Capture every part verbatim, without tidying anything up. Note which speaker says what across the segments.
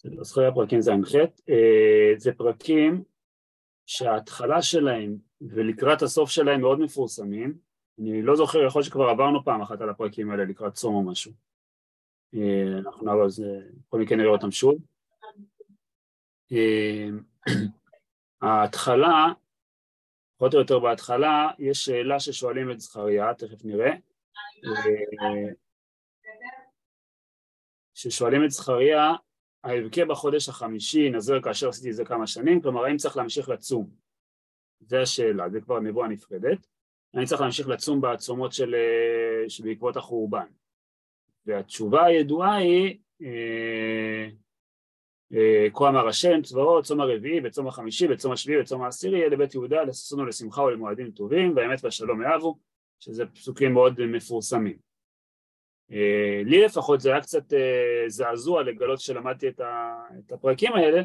Speaker 1: זכרי הפרקים זה ח', זה פרקים שההתחלה שלהם ולקראת הסוף שלהם מאוד מפורסמים. אני לא זוכר, יכול להיות שכבר עברנו פעם אחת על הפרקים האלה לקראת צום או משהו. אנחנו נעבור, אז בכל מקרה נראה אותם שוב. ההתחלה, פחות או יותר בהתחלה, יש שאלה ששואלים את זכריה, תכף נראה. ששואלים את זכריה, האבכה בחודש החמישי נזר כאשר עשיתי את זה כמה שנים, כלומר האם צריך להמשיך לצום? זה השאלה, זה כבר נבואה נפרדת. אני צריך להמשיך לצום בצומות של, שבעקבות החורבן. והתשובה הידועה היא, אה, אה, כה אמר השם צבאות, צום הרביעי וצום החמישי וצום השביעי וצום העשירי, יהיה לבית יהודה לששון ולשמחה ולמועדים טובים, והאמת והשלום יאהבו, שזה פסוקים מאוד מפורסמים. אה, לי לפחות זה היה קצת אה, זעזוע לגלות שלמדתי את, ה, את הפרקים האלה,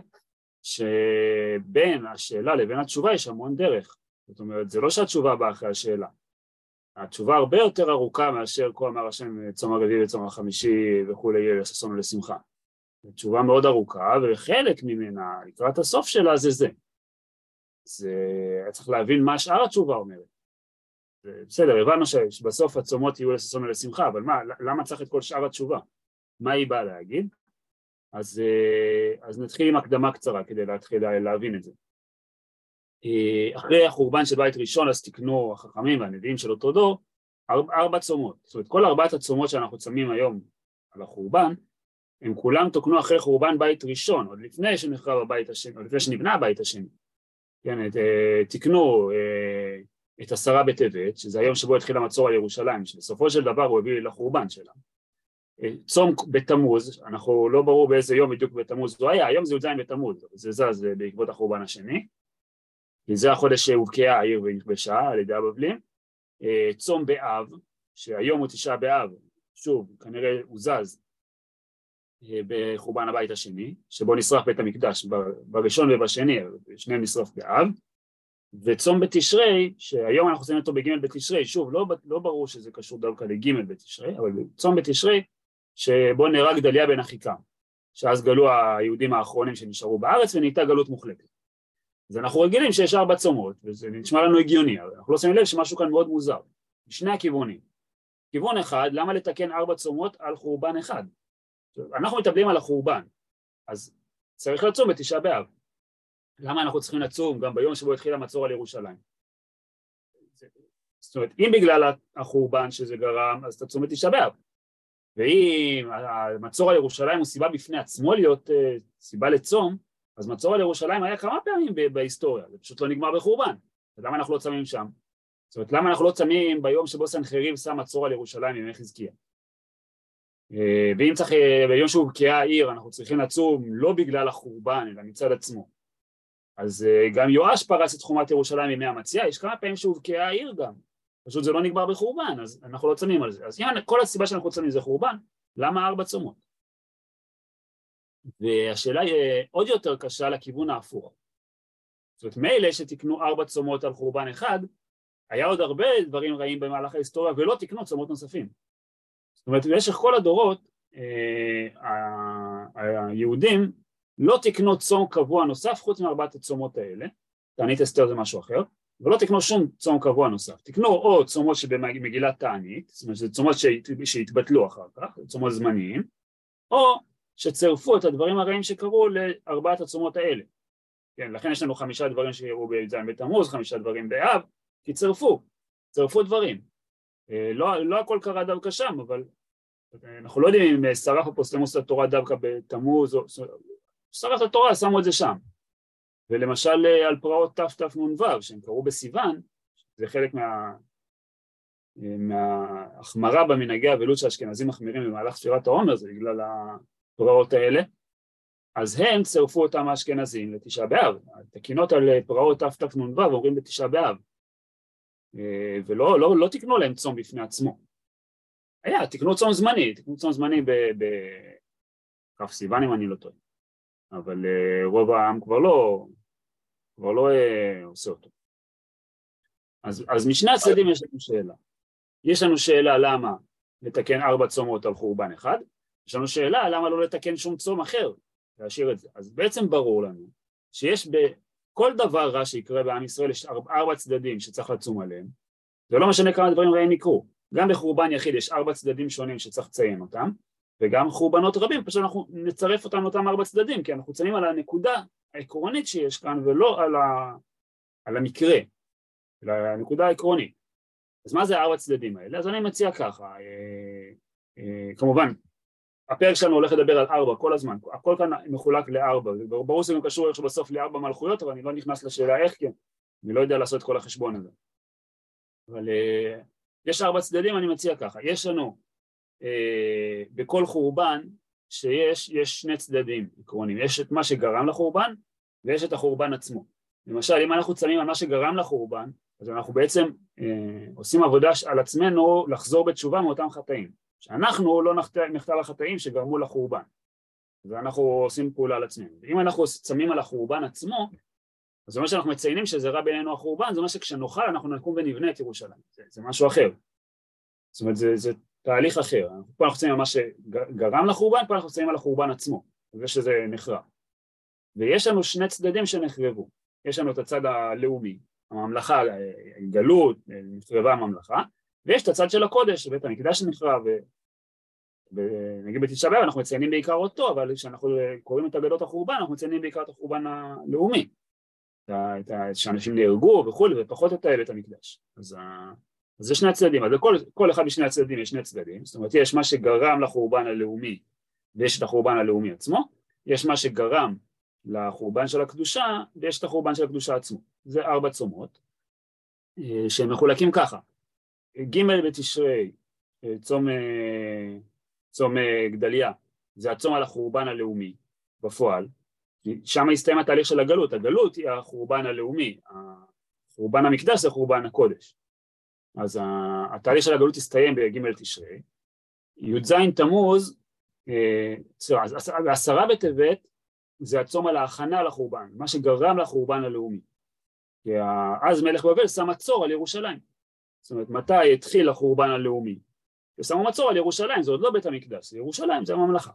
Speaker 1: שבין השאלה לבין התשובה יש המון דרך. זאת אומרת, זה לא שהתשובה באה אחרי השאלה. התשובה הרבה יותר ארוכה מאשר כה אמר השם צום הרביעי וצום החמישי וכולי, יהיה לששון ולשמחה. זו תשובה מאוד ארוכה, וחלק ממנה, לקראת הסוף שלה, זה זה. זה צריך להבין מה שאר התשובה אומרת. בסדר, הבנו שבסוף הצומות יהיו לששון ולשמחה, אבל מה, למה צריך את כל שאר התשובה? מה היא באה להגיד? אז, אז נתחיל עם הקדמה קצרה כדי להתחיל להבין את זה. אחרי החורבן של בית ראשון, אז תקנו החכמים והנביאים של אותו דור, ארבע, ארבע צומות. זאת אומרת, כל ארבעת הצומות שאנחנו צמים היום על החורבן, הם כולם תוקנו אחרי חורבן בית ראשון, עוד לפני שנחרב הבית השני, עוד לפני שנבנה הבית השני. כן, את, תקנו את עשרה בטבת, שזה היום שבו התחיל המצור על ירושלים, שבסופו של דבר הוא הביא לחורבן שלה. צום בתמוז, אנחנו לא ברור באיזה יום בדיוק בתמוז הוא היה, היום זה י"ז בתמוז, זה זז בעקבות החורבן השני, וזה החודש שהובקעה העיר ונכבשה על ידי הבבלים. צום באב, שהיום הוא תשעה באב, שוב, כנראה הוא זז בחורבן הבית השני, שבו נשרף בית המקדש בראשון ובשני, שניהם נשרף באב. וצום בתשרי, שהיום אנחנו עושים אותו בג' בתשרי, שוב, לא, לא ברור שזה קשור דווקא לג' בתשרי, אבל צום בתשרי, שבו נהרג גדליה בן אחיקם, שאז גלו היהודים האחרונים שנשארו בארץ ונהייתה גלות מוחלטת. אז אנחנו רגילים שיש ארבע צומות, וזה נשמע לנו הגיוני, אבל אנחנו לא שמים לב שמשהו כאן מאוד מוזר, בשני הכיוונים. כיוון אחד, למה לתקן ארבע צומות על חורבן אחד? אנחנו מטפלים על החורבן, אז צריך לצום בתשעה באב. למה אנחנו צריכים לצום גם ביום שבו התחיל המצור על ירושלים? זאת אומרת, אם בגלל החורבן שזה גרם, אז תצום בתשעה באב. ואם המצור על ירושלים הוא סיבה בפני עצמו להיות סיבה לצום, אז מצור על ירושלים היה כמה פעמים בהיסטוריה, זה פשוט לא נגמר בחורבן. למה אנחנו לא צמים שם? זאת אומרת, למה אנחנו לא צמים ביום שבו סנחריב שם מצור על ירושלים ימי חזקיה? ואם צריך, ביום שהובקעה העיר, אנחנו צריכים לצום לא בגלל החורבן, אלא מצד עצמו. אז גם יואש פרץ את חומת ירושלים ימי המציאה, יש כמה פעמים שהובקעה העיר גם. פשוט זה לא נגמר בחורבן, אז אנחנו לא צמים על זה. אז אם כל הסיבה שאנחנו צמים זה חורבן, למה ארבע צומות? והשאלה היא עוד יותר קשה לכיוון ההפוך. זאת אומרת, מילא שתקנו ארבע צומות על חורבן אחד, היה עוד הרבה דברים רעים במהלך ההיסטוריה, ולא תקנו צומות נוספים. זאת אומרת, במשך כל הדורות, היהודים לא תקנו צום קבוע נוסף, חוץ מארבעת הצומות האלה, תענית אסתר זה משהו אחר, ולא תקנו שום צום קבוע נוסף. תקנו או צומות שבמגילת תענית, זאת אומרת, זה צומות שהתבטלו אחר כך, צומות זמניים, או שצרפו את הדברים הרעים שקרו לארבעת הצומות האלה. כן, לכן יש לנו חמישה דברים שקרו בי"ז בתמוז, חמישה דברים באב, כי צרפו, צרפו דברים. לא, לא הכל קרה דווקא שם, אבל אנחנו לא יודעים אם שרף אפוסטמוס התורה דווקא בתמוז, או שרף התורה שמו את זה שם. ולמשל על פרעות תתנ"ו, שהם קרו בסיוון, זה חלק מה, מההחמרה במנהגי האבלות שהאשכנזים מחמירים במהלך ספירת העומר, זה בגלל הפרעות האלה, אז הם צרפו אותם האשכנזים לתשעה באב. התקינות על פרעות תתנ"ו אומרים בתשעה באב, ולא לא, לא תקנו להם צום בפני עצמו. היה, תקנו צום זמני, תקנו צום זמני בכף סיוון אם אני לא טועה. אבל רוב העם כבר לא, כבר לא עושה אותו. אז, אז משני הצדדים יש לנו שאלה. יש לנו שאלה למה לתקן ארבע צומות על חורבן אחד, יש לנו שאלה למה לא לתקן שום צום אחר, להשאיר את זה. אז בעצם ברור לנו שיש בכל דבר רע שיקרה בעם ישראל, יש ארבע צדדים שצריך לצום עליהם, זה לא משנה כמה דברים רעים יקרו, גם בחורבן יחיד יש ארבע צדדים שונים שצריך לציין אותם, וגם חורבנות רבים, פשוט אנחנו נצרף אותם לאותם ארבע צדדים, כי אנחנו ציינים על הנקודה העקרונית שיש כאן, ולא על, ה... על המקרה, אלא על הנקודה העקרונית. אז מה זה ארבע צדדים האלה? אז אני מציע ככה, אה, אה, כמובן, הפרק שלנו הולך לדבר על ארבע כל הזמן, הכל כאן מחולק לארבע, ברור שזה גם קשור איך בסוף לארבע מלכויות, אבל אני לא נכנס לשאלה איך, כי אני לא יודע לעשות את כל החשבון הזה. אבל אה, יש ארבע צדדים, אני מציע ככה, יש לנו אה, בכל חורבן שיש יש שני צדדים עקרוניים, יש את מה שגרם לחורבן ויש את החורבן עצמו. למשל, אם אנחנו צמים על מה שגרם לחורבן, אז אנחנו בעצם אה, עושים עבודה על עצמנו לחזור בתשובה מאותם חטאים, שאנחנו לא נחטא, נחטא לחטאים שגרמו לחורבן, ואנחנו עושים פעולה על עצמנו. אם אנחנו צמים על החורבן עצמו, אז זה אומר שאנחנו מציינים שזה רע בינינו החורבן, זה אומר שכשנוכל אנחנו נקום ונבנה את ירושלים, זה, זה משהו אחר, זאת אומרת זה, זה תהליך אחר, פה אנחנו ציינים על מה שגרם לחורבן, פה אנחנו ציינים על החורבן עצמו, זה שזה נחרב, ויש לנו שני צדדים שנחרבו, יש לנו את הצד הלאומי, הממלכה, גלות, נחרבה הממלכה, ויש את הצד של הקודש, בית המקדש שנחרב, ונגיד בתשעה באב אנחנו מציינים בעיקר אותו, אבל כשאנחנו קוראים את אגדות החורבן, אנחנו מציינים בעיקר את החורבן הלאומי, את שאנשים נהרגו וכו', ופחות את בית המקדש. אז, אז זה שני הצדדים, אז לכל, כל אחד משני הצדדים יש שני צדדים, זאת אומרת יש מה שגרם לחורבן הלאומי, ויש את החורבן הלאומי עצמו, יש מה שגרם לחורבן של הקדושה, ויש את החורבן של הקדושה עצמו. זה ארבע צומות, שהם מחולקים ככה, ג' בתשרי, צום, צום גדליה, זה הצום על החורבן הלאומי בפועל, שם הסתיים התהליך של הגלות, הגלות היא החורבן הלאומי, חורבן המקדש זה חורבן הקודש, אז התהליך של הגלות הסתיים בג' תשרי, י"ז תמוז, אז עשרה בטבת זה הצום על ההכנה לחורבן, מה שגרם לחורבן הלאומי, כי אז מלך בבל שם מצור על ירושלים, זאת אומרת מתי התחיל החורבן הלאומי, ושמו מצור על ירושלים, זה עוד לא בית המקדש, ירושלים זה הממלכה,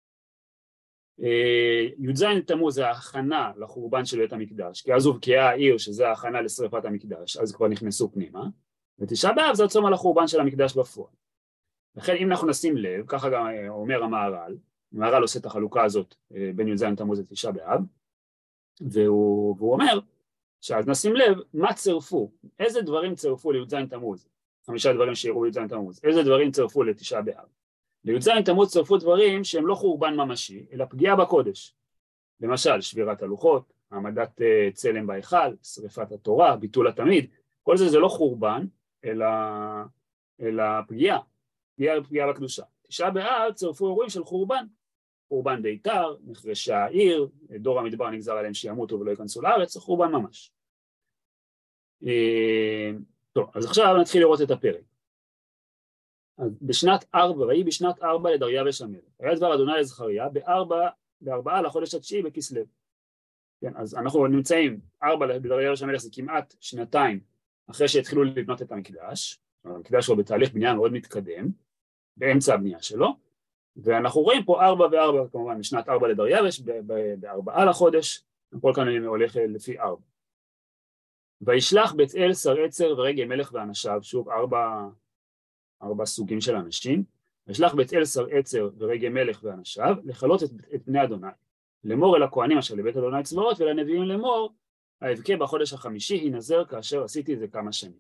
Speaker 1: י"ז תמוז זה ההכנה לחורבן של בית המקדש, כי אז הובקעה העיר שזה ההכנה לשרפת המקדש, אז כבר נכנסו פנימה, ותשעה באב זה הצום על החורבן של המקדש בפועל. לכן אם אנחנו נשים לב, ככה גם אומר המהר"ל, המהר"ל עושה את החלוקה הזאת בין י"ז תמוז לתשעה באב, והוא, והוא אומר שאז נשים לב מה צרפו, איזה דברים צרפו לי"ז תמוז, חמישה דברים שיראו י"ז תמוז, איזה דברים צרפו לתשעה באב. לי"ז תמוז צרפו דברים שהם לא חורבן ממשי, אלא פגיעה בקודש. למשל, שבירת הלוחות, העמדת צלם בהיכל, שריפת התורה, ביטול התמיד, כל זה זה לא חורבן, אלא, אלא פגיעה, פגיעה, פגיעה בקדושה. תשעה באב צרפו אירועים של חורבן, חורבן ביתר, נחרשה העיר, דור המדבר נגזר עליהם שימותו ולא ייכנסו לארץ, זה חורבן ממש. טוב, אז עכשיו נתחיל לראות את הפרק. אז בשנת ארבע, ויהי בשנת ארבע לדריווש המלך, היה דבר אדוני לזכריה בארבע, בארבעה לחודש התשיעי בכסלו. כן, אז אנחנו נמצאים, ארבע לדריווש המלך זה כמעט שנתיים אחרי שהתחילו לבנות את המקדש, המקדש הוא בתהליך בנייה מאוד מתקדם, באמצע הבנייה שלו, ואנחנו רואים פה ארבע וארבע, כמובן משנת ארבע לדריווש, בארבעה לחודש, הכל כאן הולך לפי ארבע. וישלח בית אל שר עצר ורגי מלך ואנשיו, שוב ארבע, ארבע סוגים של אנשים, וישלח בית אל שר עצר ורגי מלך ואנשיו, לכלות את, את בני אדוני, לאמור אל הכהנים אשר לבית אדוני צבאות, ולנביאים לאמור, האבכה בחודש החמישי ינזר כאשר עשיתי את זה כמה שנים.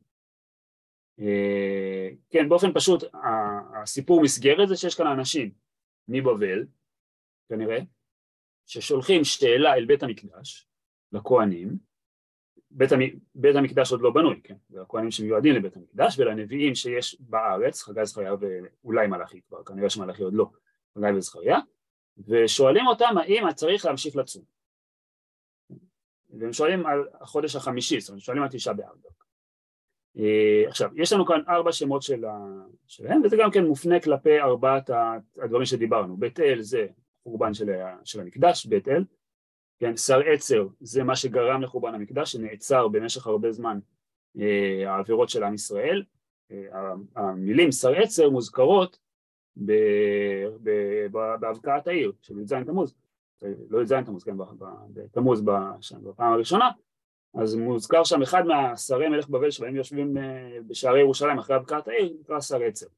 Speaker 1: כן, באופן פשוט, הסיפור מסגרת זה שיש כאן אנשים מבבל, כנראה, ששולחים שאלה אל בית המקדש, לכהנים, בית, המ... בית המקדש עוד לא בנוי, כן? זה הכהנים שמיועדים לבית המקדש, ולנביאים שיש בארץ, חגי זכריה ואולי מלאכי כבר, כנראה שמלאכי עוד לא, חגי וזכריה, ושואלים אותם האם צריך להמשיך לצום. והם שואלים על החודש החמישי, זאת אומרת, שואלים על תשעה באב. עכשיו, יש לנו כאן ארבע שמות של ה... שלהם, וזה גם כן מופנה כלפי ארבעת הדברים שדיברנו. בית אל זה חורבן של, ה... של המקדש, בית אל, כן, שר עצר זה מה שגרם לחורבן המקדש, שנעצר במשך הרבה זמן אה, העבירות של עם ישראל, אה, המילים שר עצר מוזכרות ב... ב... ב... בהבקעת העיר של י"ז תמוז, לא י"ז תמוז, כן, בתמוז בפעם הראשונה, אז מוזכר שם אחד מהשרי מלך בבל שבהם יושבים בשערי ירושלים אחרי הבקעת העיר, נקרא שר עצר.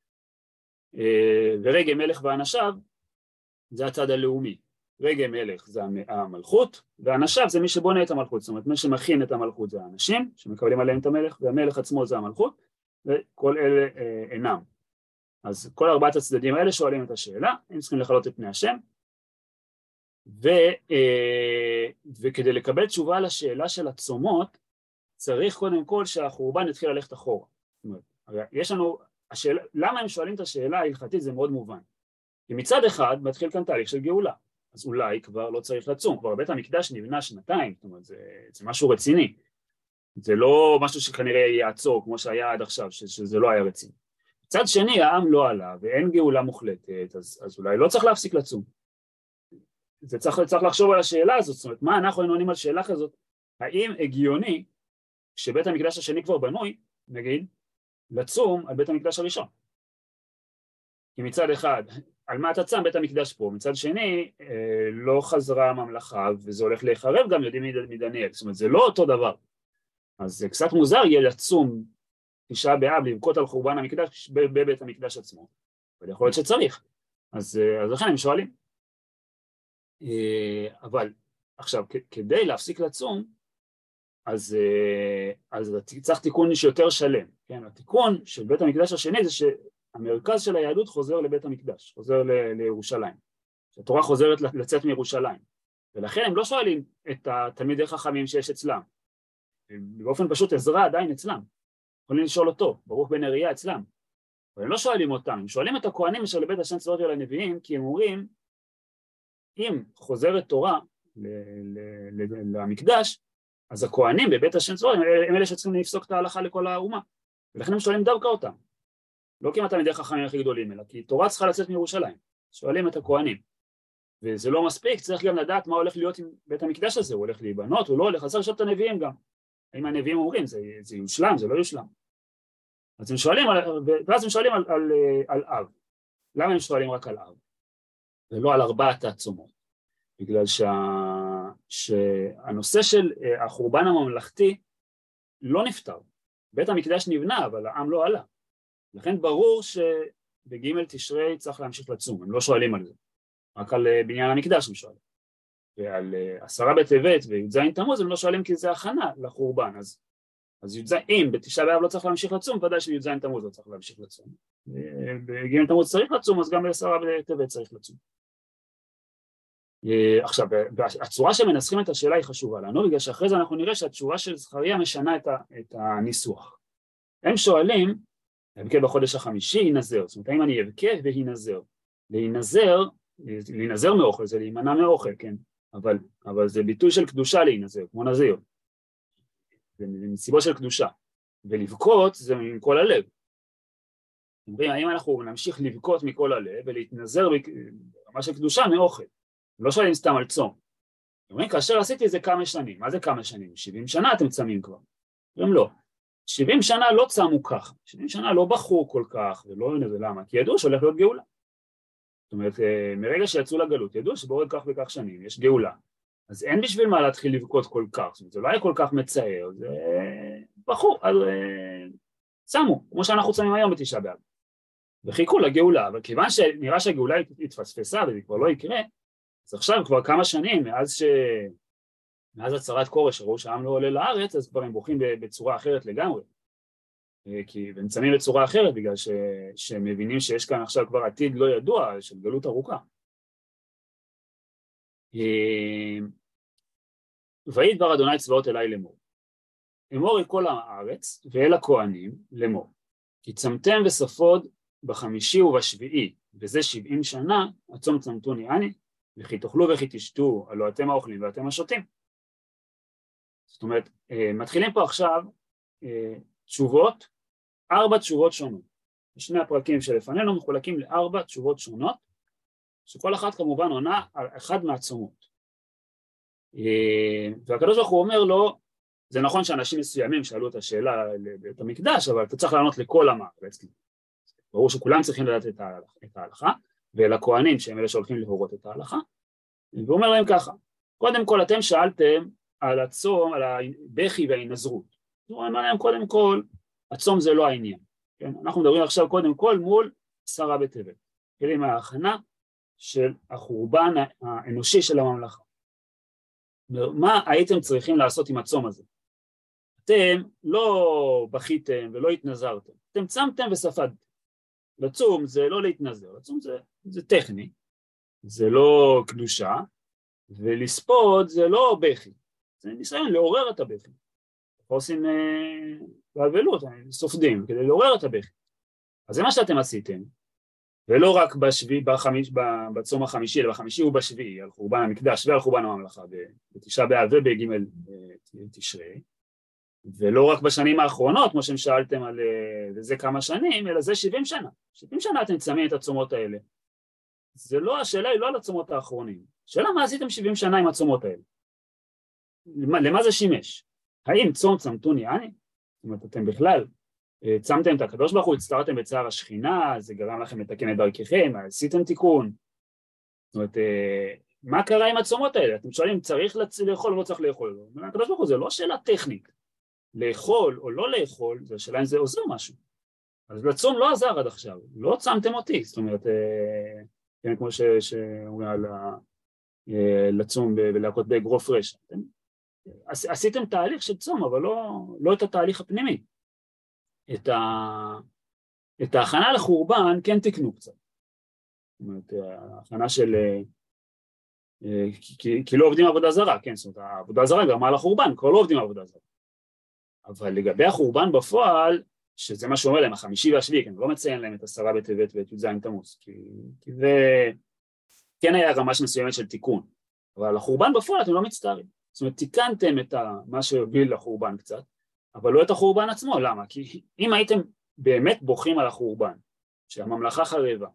Speaker 1: ורגע מלך ואנשיו זה הצד הלאומי, רגע מלך זה המלכות, ואנשיו זה מי שבונה את המלכות, זאת אומרת מי שמכין את המלכות זה האנשים שמקבלים עליהם את המלך, והמלך עצמו זה המלכות, וכל אלה אינם. אז כל ארבעת הצדדים האלה שואלים את השאלה, הם צריכים לחלות את פני השם, ו, וכדי לקבל תשובה לשאלה של הצומות, צריך קודם כל שהחורבן יתחיל ללכת אחורה. זאת אומרת, יש לנו, השאלה, למה הם שואלים את השאלה ההלכתית זה מאוד מובן. כי מצד אחד מתחיל כאן תהליך של גאולה, אז אולי כבר לא צריך לצום, כבר בית המקדש נבנה שנתיים, זאת אומרת, זה, זה משהו רציני, זה לא משהו שכנראה יעצור כמו שהיה עד עכשיו, שזה לא היה רציני. מצד שני, העם לא עלה ואין גאולה מוחלטת, אז, אז אולי לא צריך להפסיק לצום. זה צריך, צריך לחשוב על השאלה הזאת, זאת אומרת, מה אנחנו עונים על שאלה כזאת? האם הגיוני שבית המקדש השני כבר בנוי, נגיד, לצום על בית המקדש הראשון? כי מצד אחד, על מה אתה צם בית המקדש פה? מצד שני, אה, לא חזרה הממלכה, וזה הולך להיחרב גם יודעים מדניאל, זאת אומרת, זה לא אותו דבר. אז זה קצת מוזר יהיה לצום תשעה באב, לבכות על חורבן המקדש בבית המקדש עצמו, אבל יכול להיות שצריך, אז, אז לכן הם שואלים. אבל עכשיו, כדי להפסיק לצום, אז, אז צריך תיקון שיותר שלם, כן? התיקון של בית המקדש השני זה שהמרכז של היהדות חוזר לבית המקדש, חוזר ל, לירושלים, שהתורה חוזרת לצאת מירושלים, ולכן הם לא שואלים את התלמידי חכמים שיש אצלם, באופן פשוט עזרא עדיין אצלם, יכולים לשאול אותו, ברוך בן נריה אצלם, אבל הם לא שואלים אותם, הם שואלים את הכהנים אשר לבית השם צבאות ולנביאים, כי הם אומרים, אם חוזרת תורה למקדש, אז הכהנים בבית השם צבאות הם אלה שצריכים לפסוק את ההלכה לכל האומה, ולכן הם שואלים דווקא אותם, לא כמעט תלמידי חכמים הכי גדולים, אלא כי תורה צריכה לצאת מירושלים, שואלים את הכהנים, וזה לא מספיק, צריך גם לדעת מה הולך להיות עם בית המקדש הזה, הוא הולך להיבנות, הוא לא הולך, אז צריך לשאול את הנביאים גם, האם הנביאים אומרים, זה, זה יושלם, זה לא יושלם. אז הם שואלים, ואז הם שואלים על, על, על אב. למה הם שואלים רק על אב? ולא על ארבעת הצומות. בגלל שה, שהנושא של החורבן הממלכתי לא נפטר. בית המקדש נבנה, אבל העם לא עלה. לכן ברור שבג' תשרי צריך להמשיך לצום, הם לא שואלים על זה. רק על בניין המקדש הם שואלים. ועל עשרה בטבת וי"ז תמוז הם לא שואלים כי זה הכנה לחורבן, אז, אז י"ז, אם בתשעה באב לא צריך להמשיך לצום, ודאי שי"ז תמוז לא צריך להמשיך לצום. בג' תמוז צריך לצום, אז גם בעשרה בטבת צריך לצום. עכשיו, הצורה שמנסחים את השאלה היא חשובה לנו, בגלל שאחרי זה אנחנו נראה שהתשובה של זכריה משנה את, ה, את הניסוח. הם שואלים, אבכה בחודש החמישי ינזר, זאת אומרת, האם אני אבכה וינזר? להינזר, להינזר מאוכל, זה להימנע מאוכל, כן? אבל, אבל זה ביטוי של קדושה להינזר, כמו נזיר. זה מסיבות של קדושה. ולבכות זה מכל הלב. אומרים, האם אנחנו נמשיך לבכות מכל הלב ולהתנזר ברמה של קדושה מאוכל? לא שואלים סתם על צום. אומרים, כאשר עשיתי זה כמה שנים. מה זה כמה שנים? שבעים שנה אתם צמים כבר. אומרים, לא. שבעים שנה לא צמו כך. שבעים שנה לא בחרו כל כך, ולא יודעים זה למה. כי ידעו שהולך להיות גאולה. זאת אומרת, מרגע שיצאו לגלות, ידעו שבעוד כך וכך שנים יש גאולה. אז אין בשביל מה להתחיל לבכות כל כך. זאת אומרת, זה לא היה כל כך מצער, זה בחרו, אז צמו, כמו שאנחנו צמים היום בתשעה באב. וחיכו לגאולה, אבל כיוון שנראה שהגאולה התפספסה וזה כבר לא יקרה, אז עכשיו כבר כמה שנים, מאז, ש... מאז הצהרת כורש, שראו שהעם לא עולה לארץ, אז כבר הם בוכים בצורה אחרת לגמרי. כי הם צמים בצורה אחרת, בגלל ש... שהם מבינים שיש כאן עכשיו כבר עתיד לא ידוע של גלות ארוכה. ויהי דבר אדוני צבאות אליי לאמור. אמור אל כל הארץ ואל הכהנים לאמור. כי צמתם וספוד בחמישי ובשביעי, וזה שבעים שנה, הצום צמתוני אני, וכי תאכלו וכי תשתו, הלא אתם האוכלים ואתם השותים. זאת אומרת, מתחילים פה עכשיו תשובות, ארבע תשובות שונות. שני הפרקים שלפנינו מחולקים לארבע תשובות שונות, שכל אחת כמובן עונה על אחד מהצומות. והקדוש ברוך הוא אומר לו, זה נכון שאנשים מסוימים שאלו את השאלה לבית המקדש, אבל אתה צריך לענות לכל עם הארץ. ברור שכולם צריכים לדעת את ההלכה, ולכהנים שהם אלה שהולכים להורות את ההלכה, והוא אומר להם ככה, קודם כל אתם שאלתם על הצום, על הבכי וההינזרות. הוא אומר להם קודם כל, הצום זה לא העניין. כן? אנחנו מדברים עכשיו קודם כל מול עשרה בטבת. כלים ההכנה של החורבן האנושי של הממלכה. מה הייתם צריכים לעשות עם הצום הזה? אתם לא בכיתם ולא התנזרתם, אתם צמתם וספדתם. לצום זה לא להתנזר, לצום זה, זה טכני, זה לא קדושה, ולספוד זה לא בכי, זה ניסיון לעורר את הבכי. אנחנו עושים באבלות, סופדים כדי לעורר את הבכי. אז זה מה שאתם עשיתם, ולא רק בשביעי, בחמיש, בצום החמישי, אלא בחמישי ובשביעי, על חורבן המקדש ועל חורבן הממלכה, בתשעה באב ובג' תשרי, ולא רק בשנים האחרונות, כמו שהם שאלתם על זה כמה שנים, אלא זה שבעים שנה. שבעים שנה אתם צמים את הצומות האלה. זה לא, השאלה היא לא על הצומות האחרונים. השאלה מה עשיתם שבעים שנה עם הצומות האלה? למה, למה זה שימש? האם צום צמתון יעני? זאת אומרת, אתם בכלל צמתם את הקדוש ברוך הוא, הצטרתם בצער השכינה, זה גרם לכם לתקן את דרככם, עשיתם תיקון. זאת אומרת, מה קרה עם הצומות האלה? אתם שואלים, צריך לאכול או לא צריך לאכול? הקדוש ברוך הוא, זה לא שאלה טכנית. לאכול או לא לאכול, זה השאלה אם זה עוזר משהו. אז לצום לא עזר עד עכשיו, לא צמתם אותי, זאת אומרת, כן, כמו שאומרים על לצום ולהכות באגרוף רשע. עשיתם תהליך של צום, אבל לא, לא את התהליך הפנימי. את, ה, את ההכנה לחורבן כן תקנו קצת. זאת אומרת, ההכנה של, כי, כי לא עובדים עבודה זרה, כן, זאת אומרת, העבודה זרה גרמה לחורבן, כבר לא עובדים עבודה זרה. אבל לגבי החורבן בפועל, שזה מה שאומר להם, החמישי והשביעי, כן, לא מציין להם את עשרה בטבת ואת י"ז תמוז, כי, כי זה כן היה רמה מסוימת של תיקון, אבל החורבן בפועל אתם לא מצטערים. זאת אומרת, תיקנתם את מה שהוביל לחורבן קצת, אבל לא את החורבן עצמו. למה? כי אם הייתם באמת בוכים על החורבן, שהממלכה חרבה,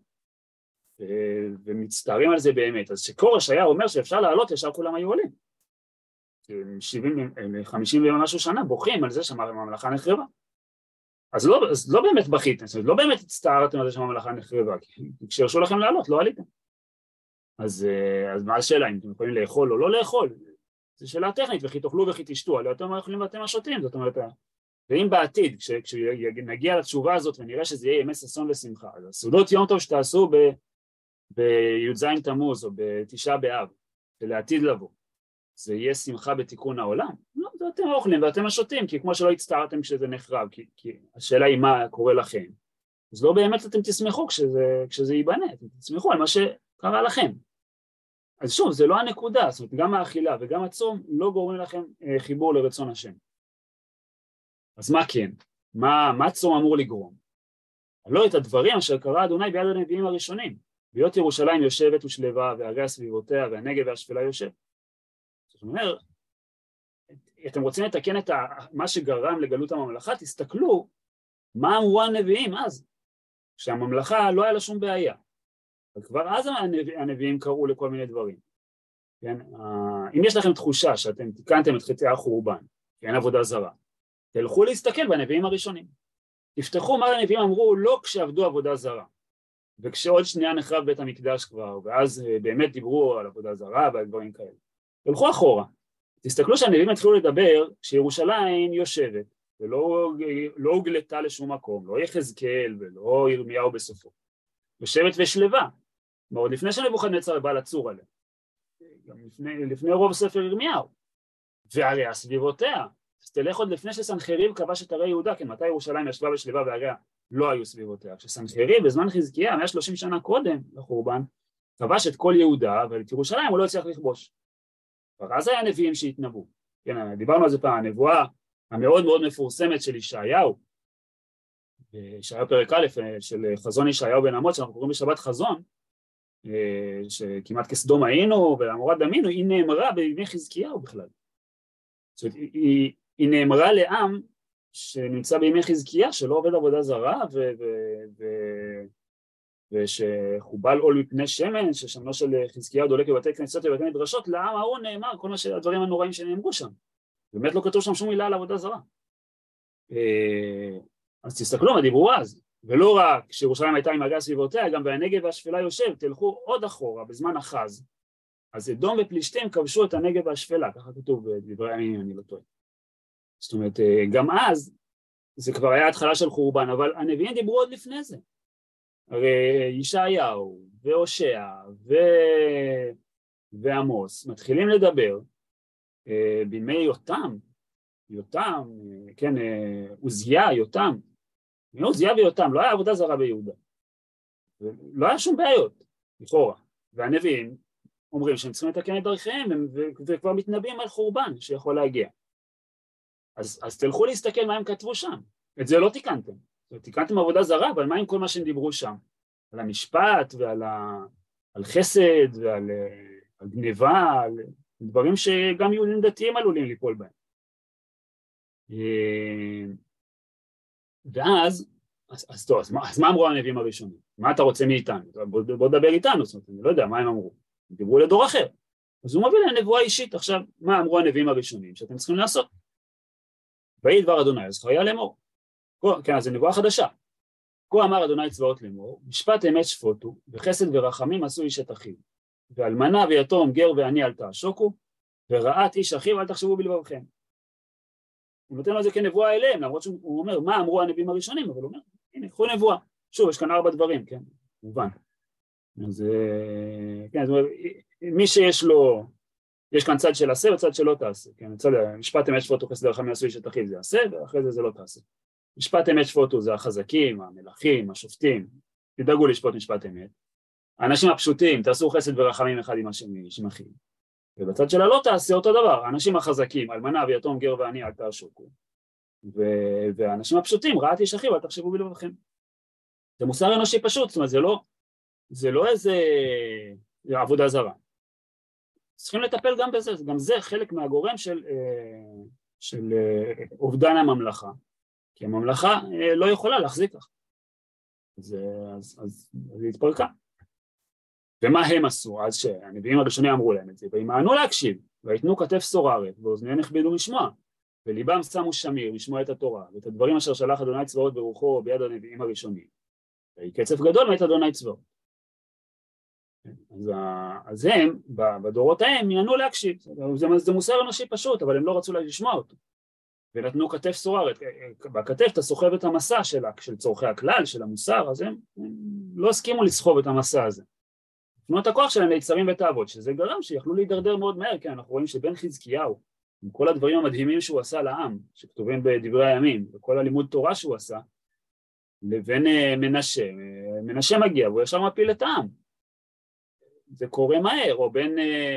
Speaker 1: ומצטערים על זה באמת, אז שכורש היה אומר שאפשר לעלות, ישר כולם היו עולים. שבעים, חמישים ומשהו שנה בוכים על זה שהממלכה נחרבה. אז לא, אז לא באמת בכיתם, זאת אומרת, לא באמת הצטערתם על זה שהממלכה נחרבה, כי כשהרשו לכם לעלות, לא עליתם. אז, אז מה השאלה, אם אתם יכולים לאכול או לא לאכול? זו שאלה טכנית, וכי תאכלו וכי תשתו, עליה אתם יכולים ואתם השותים, זאת אומרת, ואם בעתיד, כש, כשנגיע לתשובה הזאת ונראה שזה יהיה ימי ששון ושמחה, אז הסעודות יום טוב שתעשו בי"ז תמוז או בתשעה באב, ולעתיד לבוא, זה יהיה שמחה בתיקון העולם? לא, אתם אוכלים ואתם השותים, כי כמו שלא הצטערתם כשזה נחרב, כי, כי השאלה היא מה קורה לכם, אז לא באמת אתם תשמחו כשזה, כשזה ייבנה, אתם תשמחו על מה שקרה לכם. אז שוב, זה לא הנקודה, זאת אומרת, גם האכילה וגם הצום לא גורמים לכם חיבור לרצון השם. אז מה כן? מה, מה צום אמור לגרום? לא את הדברים אשר קרא אדוני ביד הנביאים הראשונים, ביות ירושלים יושבת ושלווה, והרי הסביבותיה והנגב והשפלה יושב. זאת אומרת, אתם רוצים לתקן את מה שגרם לגלות הממלכה, תסתכלו מה אמרו הנביאים אז, שהממלכה לא היה לה שום בעיה. וכבר אז הנביאים קראו לכל מיני דברים. כן? אם יש לכם תחושה שאתם תיקנתם את חטאי החורבן, כי אין עבודה זרה, תלכו להסתכל בנביאים הראשונים. תפתחו מה הנביאים אמרו לא כשעבדו עבודה זרה, וכשעוד שנייה נחרב בית המקדש כבר, ואז באמת דיברו על עבודה זרה ועל דברים כאלה. תלכו אחורה. תסתכלו שהנביאים התחילו לדבר שירושלים יושבת, ולא לא הוגלתה לשום מקום, לא יחזקאל ולא ירמיהו בסופו. יושבת ושלווה. מאוד לפני שנבוכדנצר בא לצור עליה. גם לפני, לפני רוב ספר ירמיהו. ועריה סביבותיה. אז תלך עוד לפני שסנחריב כבש את ערי יהודה, כן, מתי ירושלים ישבה בשלווה ועריה לא היו סביבותיה. כשסנחריב בזמן חזקיה, מאה ושלושים שנה קודם לחורבן, כבש את כל יהודה, אבל את ירושלים הוא לא הצליח לכבוש. אז היה נביאים שהתנבאו. כן, דיברנו על זה פעם, הנבואה המאוד מאוד מפורסמת של ישעיהו, ישעיהו פרק א' של חזון ישעיהו בן אמוץ, שאנחנו קוראים בשבת חזון, שכמעט כסדום היינו ולעמורה דמינו, היא נאמרה בימי חזקיהו בכלל. זאת אומרת, היא, היא נאמרה לעם שנמצא בימי חזקיה, שלא עובד עבודה זרה, ו, ו, ו, ושחובל עול מפני שמן, ששמנו של חזקיהו דולק בבתי כנסיות ובתי מדרשות, לעם ההוא נאמר כל מה שהדברים הנוראים שנאמרו שם. באמת לא כתוב שם שום מילה על עבודה זרה. אז תסתכלו מה דיברו אז, ולא רק שירושלים הייתה עם ערי סביבותיה, גם בנגב והשפלה יושב, תלכו עוד אחורה בזמן אחז, אז אדום ופלישתים כבשו את הנגב והשפלה, ככה כתוב בדברי הימים, אם אני לא טועה. זאת אומרת, גם אז, זה כבר היה התחלה של חורבן, אבל הנביאים דיברו עוד לפני זה. הרי ישעיהו והושע ו... ועמוס מתחילים לדבר אה, בימי יותם, יותם, אה, כן, אה, עוזיה, יותם, עוזיה ויותם, לא היה עבודה זרה ביהודה. לא היה שום בעיות, לכאורה. והנביאים אומרים שהם צריכים לתקן את דרכיהם, ו- וכבר מתנבאים על חורבן שיכול להגיע. אז, אז תלכו להסתכל מה הם כתבו שם. את זה לא תיקנתם. תיקנתם עבודה זרה, אבל מה עם כל מה שהם דיברו שם? על המשפט ועל ה... על חסד ועל על גניבה, על דברים שגם יהודים דתיים עלולים ליפול בהם. ואז, אז, אז טוב, אז מה, אז מה אמרו הנביאים הראשונים? מה אתה רוצה מאיתנו? בוא, בוא דבר איתנו, זאת אומרת, אני לא יודע מה הם אמרו. הם דיברו לדור אחר. אז הוא מביא להם נבואה אישית. עכשיו, מה אמרו הנביאים הראשונים שאתם צריכים לעשות? ויהי דבר אדוני אל זכריה לאמור. כן, אז זו נבואה חדשה. כה אמר אדוני צבאות לאמור, משפט אמת שפוטו, וחסד ורחמים עשו איש את אחיו, ואלמנה ויתום גר ועני אל תעשוקו, ורעת איש אחיו אל תחשבו בלבבכם. הוא נותן לו את זה כנבואה אליהם, למרות שהוא אומר מה אמרו הנביאים הראשונים, אבל הוא אומר, הנה, קחו נבואה. שוב, יש כאן ארבע דברים, כן, מובן. אז, כן, זאת אומרת, מי שיש לו, יש כאן צד של עשה וצד שלא תעשה, כן, צד, משפט אמת שפוטו, חסד ורחמים עשו איש את אחיו, זה עשה, ואחרי זה זה לא תעשה. משפט אמת שפוטו זה החזקים, המלכים, השופטים, תדאגו לשפוט משפט אמת. האנשים הפשוטים, תעשו חסד ורחמים אחד עם השני, עם אחים. ובצד שלה לא תעשה אותו דבר, האנשים החזקים, אלמנה ויתום גר ועני אל תעשוקו. ו- והאנשים הפשוטים, רעת איש אחיו, אל תחשבו בלבבכם. זה מוסר אנושי פשוט, זאת אומרת, זה לא, זה לא איזה עבודה זרה. צריכים לטפל גם בזה, גם זה חלק מהגורם של, של אובדן הממלכה. כי הממלכה לא יכולה להחזיק כך. אז, אז, אז, אז היא התפרקה. ומה הם עשו? אז שהנביאים הראשונים אמרו להם את זה, וימאנו להקשיב, ויתנו כתף סוררת, ואוזניהם הכבידו לשמוע, וליבם שמו שמיר לשמוע את התורה, ואת הדברים אשר שלח אדוני צבאות ברוחו ביד הנביאים הראשונים. ויהי קצף גדול מאת אדוני צבאות. אז, אז הם, בדורות ההם, יענו להקשיב. זה, זה מוסר אנושי פשוט, אבל הם לא רצו לשמוע אותו. ונתנו כתף סוררת, בכתף אתה סוחב את המסע של, של צורכי הכלל, של המוסר, אז הם, הם לא הסכימו לסחוב את המסע הזה. תנו את הכוח שלהם ליצרים ותאוות, שזה גרם שיכלו להידרדר מאוד מהר, כי אנחנו רואים שבן חזקיהו, עם כל הדברים המדהימים שהוא עשה לעם, שכתובים בדברי הימים, וכל הלימוד תורה שהוא עשה, לבין מנשה, מנשה מגיע, והוא ישר מפיל את העם. זה קורה מהר, או בין,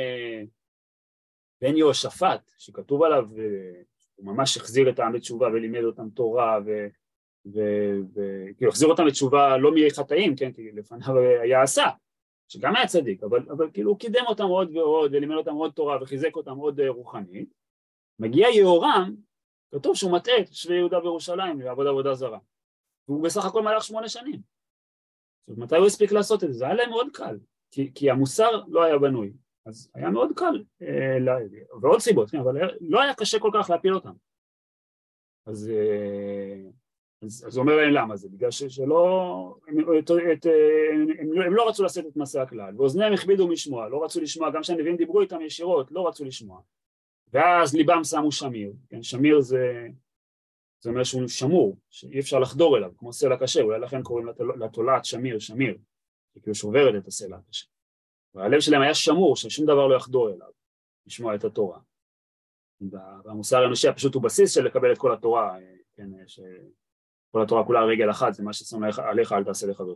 Speaker 1: בין יהושפט, שכתוב עליו, הוא ממש החזיר את העם לתשובה ולימד אותם תורה, ו... וכאילו החזיר אותם לתשובה לא מחטאים, כן, כי לפניו היה עשה, שגם היה צדיק, אבל, אבל כאילו הוא קידם אותם עוד ועוד, ולימד אותם עוד תורה, וחיזק אותם עוד רוחנית. מגיע יהורם, כתוב שהוא מטעה את תושבי יהודה וירושלים לעבוד עבודה זרה, והוא בסך הכל מלך שמונה שנים. זאת אומרת, מתי הוא הספיק לעשות את זה? זה היה להם מאוד קל, כי, כי המוסר לא היה בנוי, אז היה מאוד קל, אה, לה, ועוד סיבות, כן, אבל לא היה קשה כל כך להפיל אותם. אז, אה, אז, אז הוא אומר להם למה זה, בגלל שלא, הם, את, את, הם, הם, הם לא רצו לשאת את מסע הכלל, ואוזניהם הכבידו משמוע, לא רצו לשמוע, גם שהנביאים דיברו איתם ישירות, לא רצו לשמוע. ואז ליבם שמו שמיר, כן, שמיר זה, זה אומר שהוא שמור, שאי אפשר לחדור אליו, כמו סלע קשה, אולי לכן קוראים לתולעת שמיר, שמיר, כאילו שוברת את הסלע הקשה. והלב שלהם היה שמור, ששום דבר לא יחדור אליו, לשמוע את התורה. והמוסר האנושי הפשוט הוא בסיס של לקבל את כל התורה, כן, שכל התורה כולה רגל אחת, זה מה ששם עליך, אל תעשה לחברך.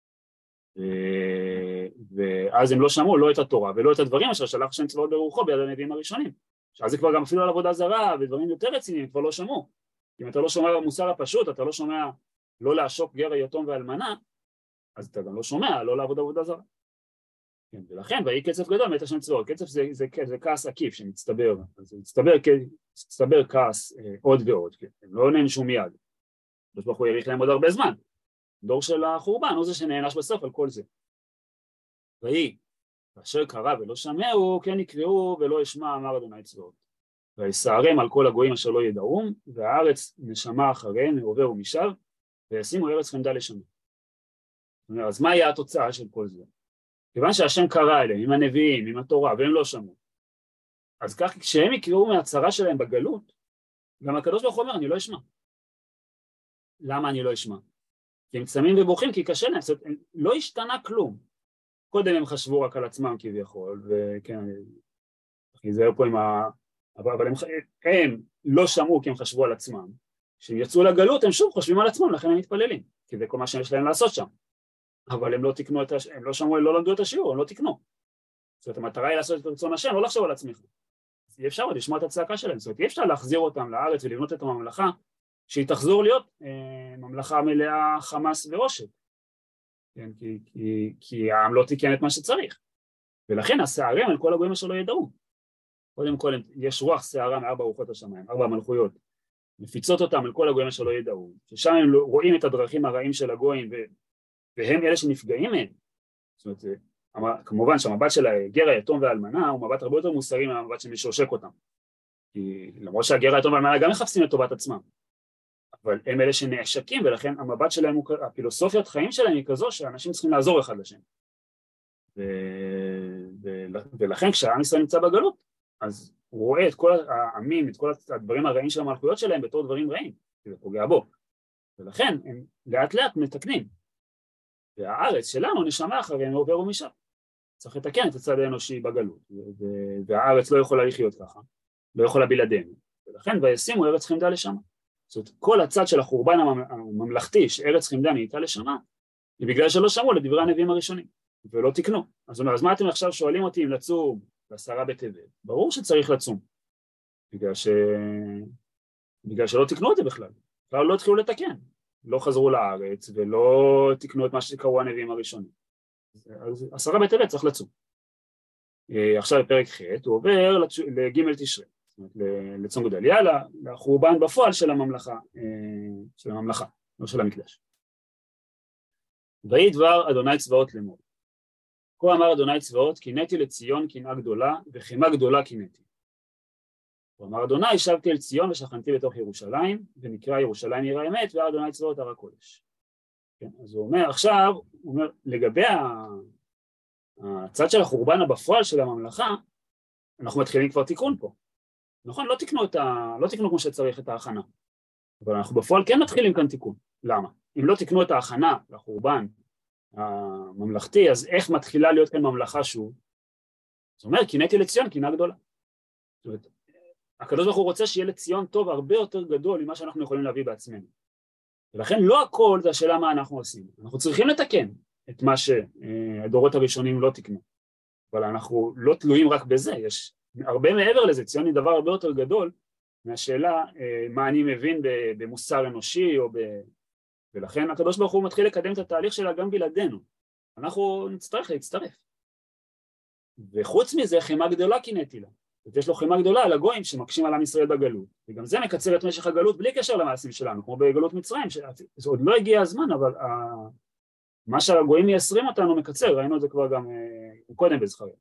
Speaker 1: ואז הם לא שמעו, לא את התורה, ולא את הדברים אשר שלח שם צבאות ברוחו ביד הנביאים הראשונים. שאז זה כבר גם אפילו על עבודה זרה, ודברים יותר רציניים, כבר לא שמעו. אם אתה לא שומע במוסר הפשוט, אתה לא שומע לא לעשוק גר, יתום ואלמנה, אז אתה גם לא שומע לא לעבוד עבודה זרה. כן, ולכן, ויהי קצף גדול מאת השם צבאות. קצף זה, זה, זה, זה כעס עקיף שמצטבר, אז זה מצטבר, מצטבר כעס אה, עוד ועוד, כן. הם לא נענשו מיד. ברוך הוא יאריך להם עוד הרבה זמן. דור של החורבן הוא זה שנענש בסוף על כל זה. ויהי, כאשר קרא ולא שמעו, כן יקראו ולא ישמע, אמר אדוני צבאות. ויסערם על כל הגויים אשר לא ידעום, והארץ נשמה אחריהם מעובר ומשב, וישימו ארץ חמדה לשמה. אז מה היה התוצאה של כל זה? כיוון שהשם קרא אליהם, עם הנביאים, עם התורה, והם לא שמעו. אז כך, כשהם יקראו מהצרה שלהם בגלות, גם הקדוש ברוך הוא אומר, אני לא אשמע. למה אני לא אשמע? כי הם צמים ובוכים, כי קשה להם, זאת, לא השתנה כלום. קודם הם חשבו רק על עצמם כביכול, וכן, אני אזהר פה עם ה... אבל הם, הם לא שמעו כי הם חשבו על עצמם. כשהם יצאו לגלות, הם שוב חושבים על עצמם, לכן הם מתפללים, כי זה כל מה שיש להם לעשות שם. אבל הם לא תקנו את הש... הם לא שמעו, לא למדו את השיעור, הם לא תקנו. זאת אומרת, המטרה היא לעשות את רצון השם, לא לחשוב על עצמך. אי אפשר עוד לשמוע את הצעקה שלהם, זאת אומרת, אי אפשר להחזיר אותם לארץ ולבנות את הממלכה, שהיא תחזור להיות אה, ממלכה מלאה חמאס ורושת. כן, כי, כי, כי העם לא תיקן את מה שצריך. ולכן השערים על כל הגויים אשר לא ידעו. קודם כל, יש רוח שערה מארבע רוחות השמיים, ארבע מלכויות. מפיצות אותם על כל הגויים אשר לא ידעו. ששם הם רואים את הדרכים הרעים של הגויים, ו, והם אלה שנפגעים מהם. זאת אומרת, כמובן שהמבט של הגר היתום והאלמנה הוא מבט הרבה יותר מוסרי מהמבט שמי שעושק אותם. כי למרות שהגר היתום והאלמנה גם מחפשים את טובת עצמם. אבל הם אלה שנעשקים, ולכן המבט שלהם, הפילוסופיית חיים שלהם היא כזו שאנשים צריכים לעזור אחד לשם. ו... ו... ולכן כשהעם ישראל נמצא בגלות, אז הוא רואה את כל העמים, את כל הדברים הרעים של המלכויות שלהם בתור דברים רעים, כי זה פוגע בו. ולכן הם לאט לאט מתקנים. והארץ שלנו נשמה אחריהם עובר ומשם. צריך לתקן את הצד האנושי בגלות, ו... והארץ לא יכולה לחיות ככה, לא יכולה בלעדינו. ולכן וישימו ארץ חמדה לשם. זאת אומרת, כל הצד של החורבן הממלכתי שארץ חמדה נהייתה לשמה, היא בגלל שלא שמעו לדברי הנביאים הראשונים, ולא תקנו. אז אומר, אז מה אתם עכשיו שואלים אותי אם לצום בעשרה בטבת? ברור שצריך לצום, בגלל, ש... בגלל שלא תקנו את זה בכלל, בכלל לא התחילו לתקן, לא חזרו לארץ ולא תקנו את מה שקראו הנביאים הראשונים. אז עשרה בטבת צריך לצום. עכשיו בפרק ח' הוא עובר לג' תשרי. לצום גדליה, לחורבן בפועל של הממלכה, של הממלכה, לא של המקדש. ויהי דבר אדוני צבאות לאמור. כה אמר אדוני צבאות, קינאתי לציון קנאה גדולה, וחימה גדולה קינאתי. הוא אמר אדוני, שבתי אל ציון ושכנתי בתוך ירושלים, ונקרא ירושלים עיר האמת, והר אדוני צבאות הר הקודש. כן, אז הוא אומר, עכשיו, הוא אומר, לגבי הצד של החורבן הבפועל של הממלכה, אנחנו מתחילים כבר תיקון פה. נכון, לא תקנו, את ה... לא תקנו כמו שצריך את ההכנה, אבל אנחנו בפועל כן מתחילים כאן תיקון. למה? אם לא תקנו את ההכנה לחורבן הממלכתי, אז איך מתחילה להיות כאן ממלכה שוב? זאת אומרת, קינאתי לציון קנאה גדולה. זאת אומרת, הקדוש ברוך הוא רוצה שיהיה לציון טוב הרבה יותר גדול ממה שאנחנו יכולים להביא בעצמנו. ולכן לא הכל זה השאלה מה אנחנו עושים. אנחנו צריכים לתקן את מה שהדורות הראשונים לא תקנו. אבל אנחנו לא תלויים רק בזה, יש הרבה מעבר לזה, ציון היא דבר הרבה יותר גדול מהשאלה מה אני מבין במוסר אנושי, או ב... ולכן הקדוש ברוך הוא מתחיל לקדם את התהליך שלה גם בלעדינו. אנחנו נצטרך להצטרף. וחוץ מזה, חימה גדולה קינאתי לה. ויש לו חימה גדולה על הגויים שמקשים על עם ישראל בגלות. וגם זה מקצר את משך הגלות בלי קשר למעשים שלנו, כמו בגלות מצרים, שזה עוד לא הגיע הזמן, אבל ה... מה שהגויים מייסרים אותנו מקצר, ראינו את זה כבר גם קודם בזכריה.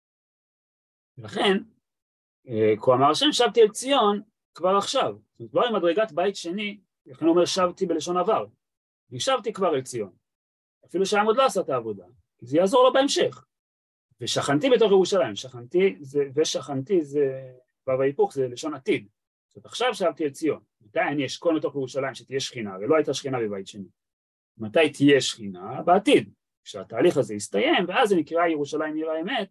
Speaker 1: ולכן, כה אמר השם, שבתי אל ציון כבר עכשיו. זאת אומרת, כבר עם מדרגת בית שני, לכן אומר שבתי בלשון עבר. ושבתי כבר אל ציון. אפילו שהעם עוד לא עשה את העבודה, כי זה יעזור לו בהמשך. ושכנתי בתוך ירושלים, שכנתי זה, ושכנתי זה, וההיפוך זה לשון עתיד. זאת אומרת, עכשיו שבתי אל ציון. מתי אני אשכון בתוך ירושלים שתהיה שכינה? הרי לא הייתה שכינה בבית שני. מתי תהיה שכינה? בעתיד. כשהתהליך הזה יסתיים, ואז זה נקרא ירושלים עיר האמת,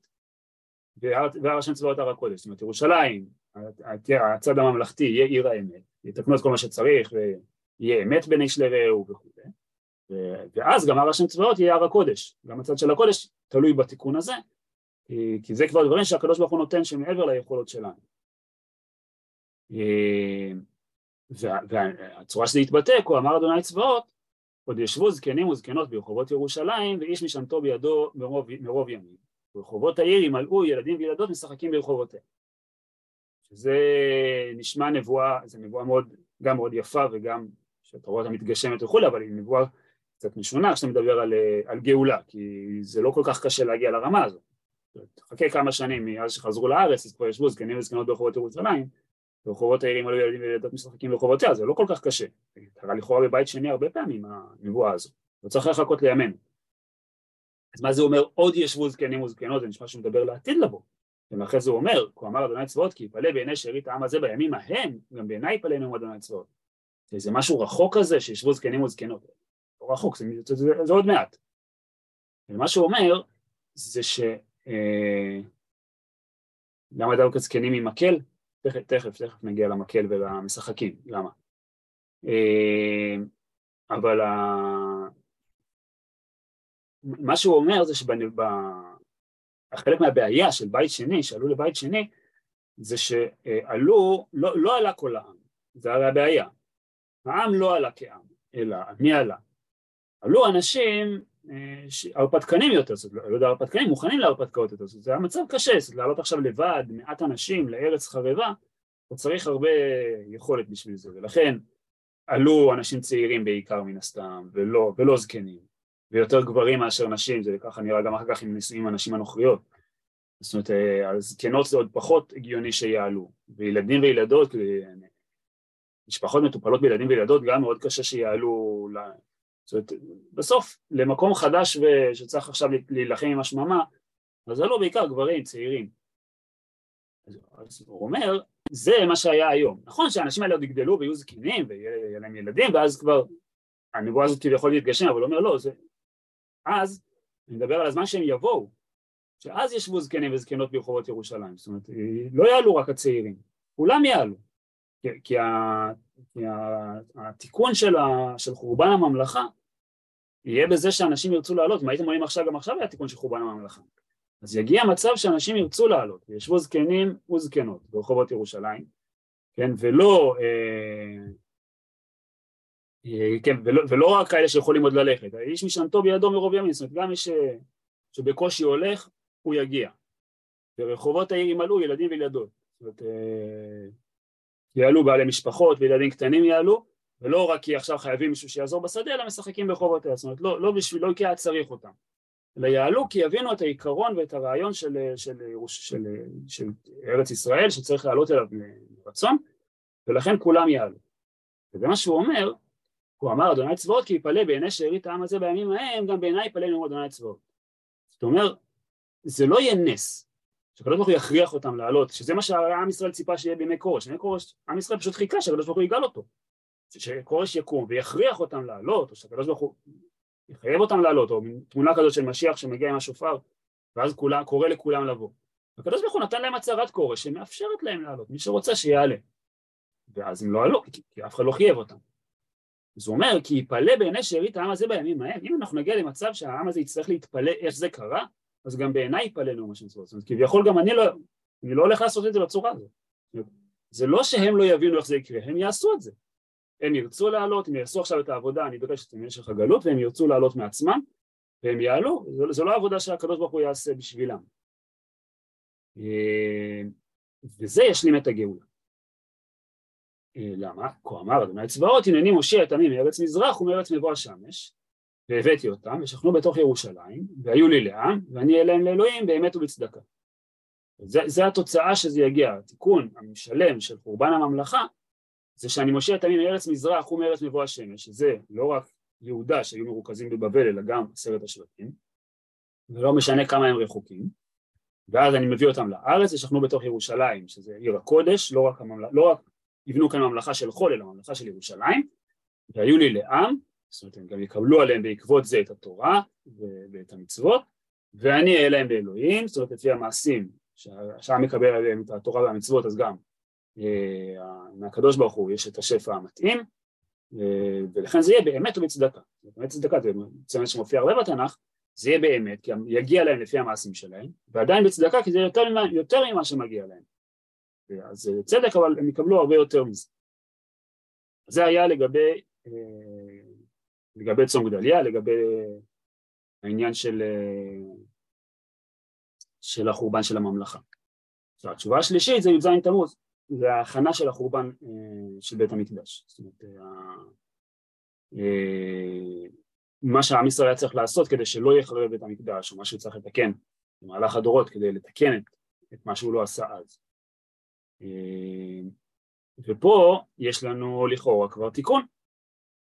Speaker 1: והר השם צבאות הר הקודש. זאת אומרת, ירושלים, הצד הממלכתי יהיה עיר האמת, יתקנו את כל מה שצריך, ויהיה אמת בין איש לרעהו וכו'. ואז גם הר השם צבאות יהיה הר הקודש. גם הצד של הקודש תלוי בתיקון הזה, כי זה כבר דברים שהקדוש ברוך הוא נותן שמעבר ליכולות שלנו. והצורה שזה יתבטא, הוא אמר אדוני צבאות, עוד ישבו זקנים וזקנות ברחובות ירושלים, ואיש משענתו בידו מרוב, מרוב ימים. ברחובות העיר ימלאו ילדים וילדות משחקים ברחובותיה. שזה נשמע נבואה, זו נבואה מאוד, גם מאוד יפה, וגם שאתה רואה אותה מתגשמת וכו', אבל היא נבואה קצת משונה, כשאתה מדבר על, על גאולה, כי זה לא כל כך קשה להגיע לרמה הזו. תחכה כמה שנים מאז שחזרו לארץ, אז כבר ישבו זקנים וזקנות ברחובות ירושלים, ברחובות העיר ימלאו ילדים וילדות משחקים ברחובותיה, זה לא כל כך קשה. קרה לכאורה בבית שני הרבה פעמים, הנבואה הזו. לא צריך לחכות לימינו. אז מה זה אומר עוד ישבו זקנים וזקנות? זה נשמע שהוא מדבר לעתיד לבוא. ואחרי זה הוא אומר, כה אמר אדוני צבאות, כי יפלא בעיני שארית העם הזה בימים ההם, גם בעיניי יפלא נאום אדוני צבאות. זה משהו רחוק כזה שישבו זקנים וזקנות. לא רחוק, זה, זה, זה, זה עוד מעט. ומה שהוא אומר, זה ש... אה, למה דווקא זקנים עם מקל? תכף, תכף, תכף נגיע למקל ולמשחקים. למה? אה, אבל ה... מה שהוא אומר זה שבחלק מהבעיה של בית שני, שעלו לבית שני, זה שעלו, לא, לא עלה כל העם, זה הרי הבעיה. העם לא עלה כעם, אלא מי עלה? עלו אנשים הרפתקנים יותר, זאת אומרת, לא יודע, הרפתקנים מוכנים להרפתקאות יותר, זאת אומרת, זה המצב קשה, זאת אומרת, לעלות עכשיו לבד, מעט אנשים לארץ חרבה, הוא צריך הרבה יכולת בשביל זה, ולכן עלו אנשים צעירים בעיקר מן הסתם, ולא, ולא זקנים, ויותר גברים מאשר נשים, זה ככה נראה גם אחר כך עם נישואים אנשים הנוכריות, זאת אומרת, הזקנות זה עוד פחות הגיוני שיעלו, וילדים וילדות, משפחות מטופלות בילדים וילדות, גם מאוד קשה שיעלו, זאת אומרת, בסוף למקום חדש שצריך עכשיו להילחם עם השממה, אז עלו בעיקר גברים, צעירים. אז הוא אומר, זה מה שהיה היום. נכון שהאנשים האלה עוד יגדלו ויהיו זקנים ויהיה להם ילדים, ואז כבר הנבואה הזאת כביכול להתגשם, אבל הוא אומר לא, זה... אז אני מדבר על הזמן שהם יבואו, שאז ישבו זקנים וזקנות ברחובות ירושלים, זאת אומרת, לא יעלו רק הצעירים, כולם יעלו, כי, כי, ה, כי ה, התיקון של, ה, של חורבן הממלכה יהיה בזה שאנשים ירצו לעלות. אם הייתם רואים עכשיו, גם עכשיו היה תיקון של חורבן הממלכה, אז יגיע מצב שאנשים ירצו לעלות, וישבו זקנים וזקנות ברחובות ירושלים, כן, ולא, אה, אה, כן, ולא, ולא רק כאלה שיכולים עוד ללכת, האיש משענתו בידו מרוב ימים, זאת אומרת, גם מי ש, שבקושי הולך, הוא יגיע, ברחובות העיר ימלאו ילדים וילדות, זאת אומרת, אה, יעלו בעלי משפחות וילדים קטנים יעלו, ולא רק כי עכשיו חייבים מישהו שיעזור בשדה, אלא משחקים ברחובותיה, זאת אומרת, לא, לא בשביל, לא כי היה צריך אותם, אלא יעלו כי יבינו את העיקרון ואת הרעיון של, של, של, של, של ארץ ישראל, שצריך לעלות אליו מרצון, ולכן כולם יעלו. וזה מה שהוא אומר, הוא אמר אדוני צבאות, כי יפלא בעיני שארית העם הזה בימים ההם, גם בעיניי יפלא נאום אדוני צבאות. זאת אומרת, זה לא יהיה נס, שקדוש ברוך הוא יכריח אותם לעלות, שזה מה שהעם ישראל ציפה שיהיה בימי קורש. בימי קורש, עם ישראל פשוט חיכה שקדוש ברוך הוא יגאל אותו, שקורש יקום ויכריח אותם לעלות, או שקדוש ברוך הוא יחייב אותם לעלות, או תמונה כזאת של משיח שמגיע עם השופר, ואז כולם, קורא לכולם לבוא. הקדוש ברוך הוא נתן להם הצהרת קורש, שמאפשרת להם לעלות, מי שרוצה שיעלה. ואז הם לא עלו, כי, כי אף אחד לא חייב אותם. אז הוא אומר, כי יפלא בעיני שארית העם הזה בימים ההם, אם אנחנו נגיע למצב שהעם הזה יצטרך להתפלא איך זה קרה, אז גם בעיניי יפלא נאום השם צבאות. זאת אומרת, כביכול גם אני לא, אני לא הולך לעשות את זה בצורה הזאת. זה לא שהם לא יבינו איך זה יקרה, הם יעשו את זה. הם ירצו לעלות, הם יעשו עכשיו את העבודה, אני דורש את המשך הגלות, והם ירצו לעלות מעצמם, והם יעלו, זו, זו לא עבודה שהקדוש ברוך הוא יעשה בשבילם. וזה ישלים את הגאולה. למה? כה אמר אדוני צבאות, הנני מושיע את עמי מארץ מזרח ומארץ מבוא השמש, והבאתי אותם, ושכנו בתוך ירושלים, והיו לי לעם, ואני אליהם לאלוהים באמת ובצדקה. זה, זה התוצאה שזה יגיע, התיקון המשלם של חורבן הממלכה, זה שאני מושיע את עמי מארץ מזרח ומארץ מבוא השמש, שזה לא רק יהודה שהיו מרוכזים בבבל, אלא גם עשרת השבטים, ולא משנה כמה הם רחוקים, ואז אני מביא אותם לארץ, ושכנו בתוך ירושלים, שזה עיר הקודש, לא רק, הממל... לא רק יבנו כאן ממלכה של חול, אלא ממלכה של ירושלים, והיו לי לעם, זאת אומרת, הם גם יקבלו עליהם בעקבות זה את התורה ואת המצוות, ואני אהיה להם באלוהים, זאת אומרת, לפי המעשים, שהשעה מקבל עליהם את התורה והמצוות, אז גם מהקדוש ברוך הוא יש את השפע המתאים, ולכן זה יהיה באמת ובצדקה. באמת צדקה, זה מצוין שמופיע הרבה בתנ"ך, זה יהיה באמת, כי יגיע להם לפי המעשים שלהם, ועדיין בצדקה, כי זה יותר ממה, יותר ממה שמגיע להם. אז זה צדק, אבל הם יקבלו הרבה יותר מזה. זה היה לגבי, לגבי צום גדליה, לגבי העניין של, של החורבן של הממלכה. עכשיו, התשובה השלישית זה י"ז תמוז, זה ההכנה של החורבן של בית המקדש. זאת אומרת, מה שהעם ישראל היה צריך לעשות כדי שלא יחרב בית המקדש, או מה שהוא צריך לתקן במהלך הדורות כדי לתקן את, את מה שהוא לא עשה אז. ופה יש לנו לכאורה כבר תיקון.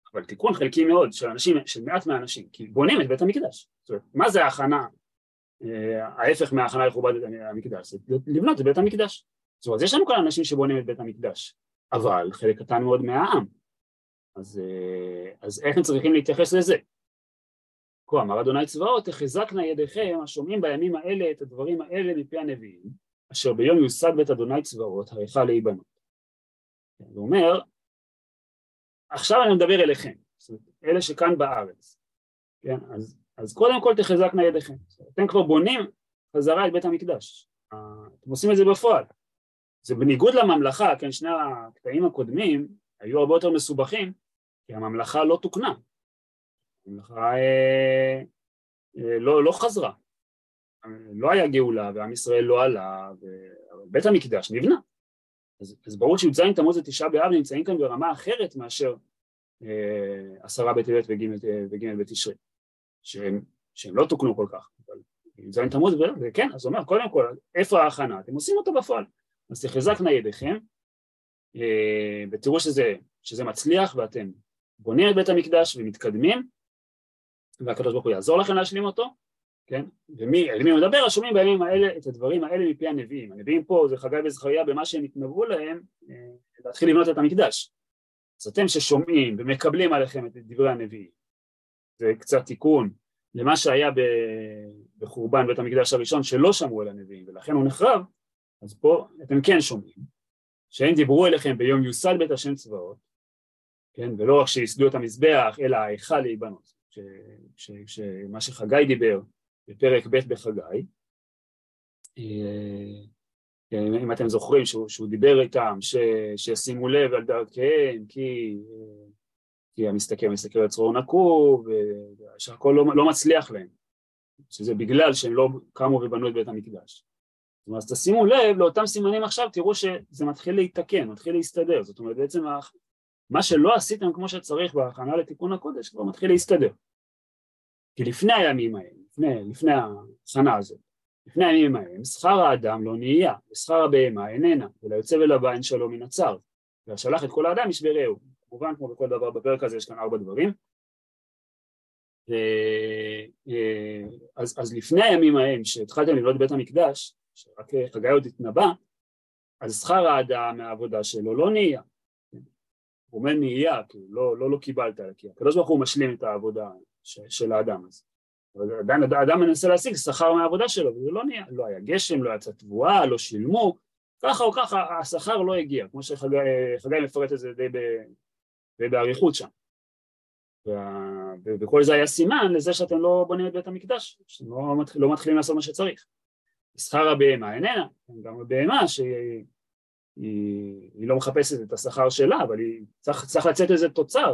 Speaker 1: אבל תיקון חלקי מאוד של אנשים, של מעט מהאנשים, כי בונים את בית המקדש. זאת אומרת, מה זה ההכנה, ההפך מההכנה לכובד המקדש? זה לבנות את בית המקדש. זאת אומרת, יש לנו כאן אנשים שבונים את בית המקדש, אבל חלק קטן מאוד מהעם. אז, אז איך הם צריכים להתייחס לזה? כה אמר אדוני צבאות, תחזקנה ידיכם השומעים בימים האלה את הדברים האלה מפי הנביאים, אשר ביום יוסד בית אדוני צבאות, ההיכל להיבנות. הוא אומר, עכשיו אני מדבר אליכם, זאת אומרת, אלה שכאן בארץ, כן? אז, אז קודם כל תחזקנה ידיכם, אתם כבר בונים חזרה את בית המקדש, אתם עושים את זה בפועל, זה בניגוד לממלכה, כן, שני הקטעים הקודמים היו הרבה יותר מסובכים, כי הממלכה לא תוקנה, הממלכה אה, אה, לא, לא חזרה, לא היה גאולה ועם ישראל לא עלה, ובית המקדש נבנה. אז, אז ברור שי"ז תמוז ותשעה באב נמצאים כאן ברמה אחרת מאשר אה, עשרה בטבת וג' בתשרי, שהם, שהם לא תוקנו כל כך, אבל י"ז תמוז וכן, אז הוא אומר, קודם כל, איפה ההכנה? אתם עושים אותו בפועל, אז תחזקנה ידיכם, אה, ותראו שזה, שזה מצליח, ואתם בונים את בית המקדש ומתקדמים, והקדוש ברוך הוא יעזור לכם להשלים אותו, כן? ומי, מי מדבר, השומעים בימים האלה את הדברים האלה מפי הנביאים. הנביאים פה זה חגי וזכריה במה שהם התנבאו להם להתחיל לבנות את המקדש. אז אתם ששומעים ומקבלים עליכם את דברי הנביאים. זה קצת תיקון למה שהיה בחורבן בית המקדש הראשון שלא שמעו אל הנביאים ולכן הוא נחרב, אז פה אתם כן שומעים שהם דיברו אליכם ביום יוסד בית השם צבאות, כן? ולא רק שיסדו את המזבח אלא ההיכל להיבנות, שמה שחגי דיבר בפרק ב' בחגי, אם אתם זוכרים שהוא, שהוא דיבר איתם ש, שישימו לב על דרכיהם כי, כי המסתכל מסתכל לצרור נקוב ושהכל לא, לא מצליח להם, שזה בגלל שהם לא קמו ובנו את בית המקדש. אז תשימו לב לאותם סימנים עכשיו, תראו שזה מתחיל להתקן, מתחיל להסתדר, זאת אומרת בעצם מה שלא עשיתם כמו שצריך בהכנה לתיקון הקודש כבר מתחיל להסתדר. כי לפני הימים האלה, לפני, לפני השנה הזאת, לפני הימים ההם, שכר האדם לא נהיה, ושכר הבהמה איננה, וליוצא ולבא אין שלום מן הצר, והשלח את כל האדם ישבר רעהו. כמובן, כמו בכל דבר בפרק הזה, יש כאן ארבע דברים. ו... אז, אז לפני הימים ההם, שהתחלתם לבנות בית המקדש, שרק חגי עוד התנבא, אז שכר האדם מהעבודה שלו לא נהיה. הוא אומר נהיה, כי לא, לא, לא קיבלת, כי הקדוש ברוך הוא משלים את העבודה ש, של האדם הזה. עדיין האדם מנסה להשיג שכר מהעבודה שלו, וזה לא נהיה, לא היה גשם, לא יצא תבואה, לא שילמו, ככה או ככה השכר לא הגיע, כמו שחגי מפרט את זה די, די באריכות שם. וכל זה היה סימן לזה שאתם לא בונים את בית המקדש, שאתם לא, מתחיל, לא מתחילים לעשות מה שצריך. שכר הבהמה איננה, גם הבהמה שהיא היא, היא לא מחפשת את השכר שלה, אבל היא צריך, צריך לצאת איזה תוצר,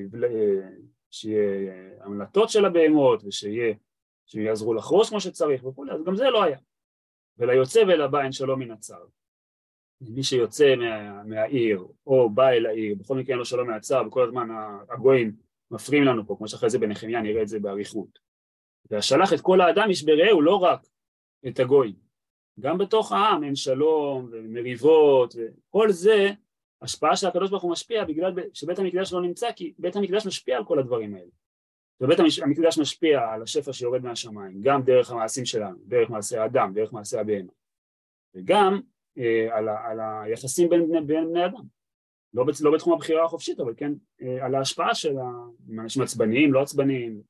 Speaker 1: שיהיה המלטות של הבהמות ושיהיה, שיעזרו לחרוש כמו שצריך וכו', אז גם זה לא היה. וליוצא ולבא אין שלום מן הצר. מי שיוצא מה, מהעיר או בא אל העיר, בכל מקרה אין לו שלום מהצר, וכל הזמן הגויים מפריעים לנו פה, כמו שאחרי זה בנחמיה נראה את זה באריכות. והשלח את כל האדם ישבר רעהו, לא רק את הגויים, גם בתוך העם אין שלום ומריבות, וכל זה השפעה של הקדוש ברוך הוא משפיע בגלל שבית המקדש לא נמצא, כי בית המקדש משפיע על כל הדברים האלה. ובית המקדש משפיע על השפע שיורד מהשמיים, גם דרך המעשים שלנו, דרך מעשי האדם, דרך מעשי הבהמה, וגם אה, על, ה, על היחסים בין בני, בין בני אדם. לא, לא בתחום הבחירה החופשית, אבל כן אה, על ההשפעה של האנשים עצבניים, לא עצבניים,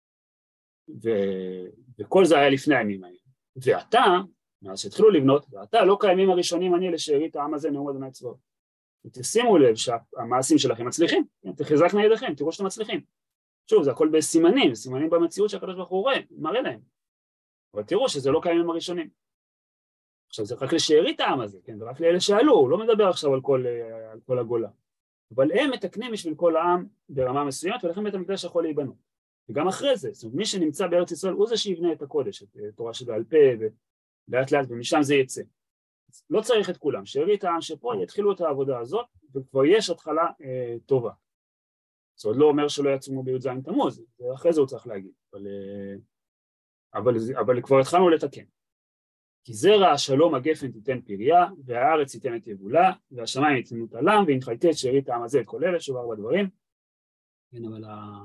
Speaker 1: ו, וכל זה היה לפני הימים האלה. ואתה, מאז שהתחילו לבנות, ואתה לא כימים הראשונים אני לשארית העם הזה נאום אדוני צבאות. ותשימו לב שהמעשים שלכם מצליחים, תחזקנה ידיכם, תראו שאתם מצליחים. שוב, זה הכל בסימנים, סימנים במציאות שהקדוש ברוך הוא רואה, מראה להם. אבל תראו שזה לא קיימים הראשונים. עכשיו זה רק לשארית העם הזה, כן? ורק לאלה שעלו, הוא לא מדבר עכשיו על כל, על כל הגולה. אבל הם מתקנים בשביל כל העם ברמה מסוימת, ולכן בית המקדש יכול להיבנות. וגם אחרי זה, זאת אומרת, מי שנמצא בארץ ישראל הוא זה שיבנה את הקודש, את תורה שבעל פה, ולאט לאט, ומשם זה יצא. לא צריך את כולם, שארית העם שפה יתחילו את העבודה הזאת, וכבר יש התחלה אה, טובה. זאת אומרת, לא אומר שלא יצאו בי"ז תמוז, ואחרי זה הוא צריך להגיד, אבל, אה, אבל, אבל כבר התחלנו לתקן. כי זרע השלום הגפן תיתן פריה, והארץ תיתן את יבולה, והשמיים יתנו תלם, והנחלתי את שארית העם הזה את כל אלה, שוב ארבע דברים. כן, אבל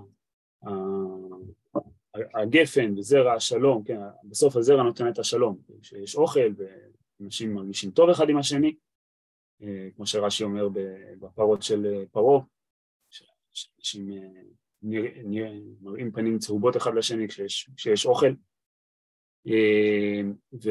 Speaker 1: הגפן וזרע השלום, כן, בסוף הזרע נותן את השלום, שיש אוכל ואנשים מרגישים טוב אחד עם השני, כמו שרש"י אומר בפרות של פרעה, שאנשים מראים פנים צהובות אחד לשני כשיש, כשיש אוכל, ו,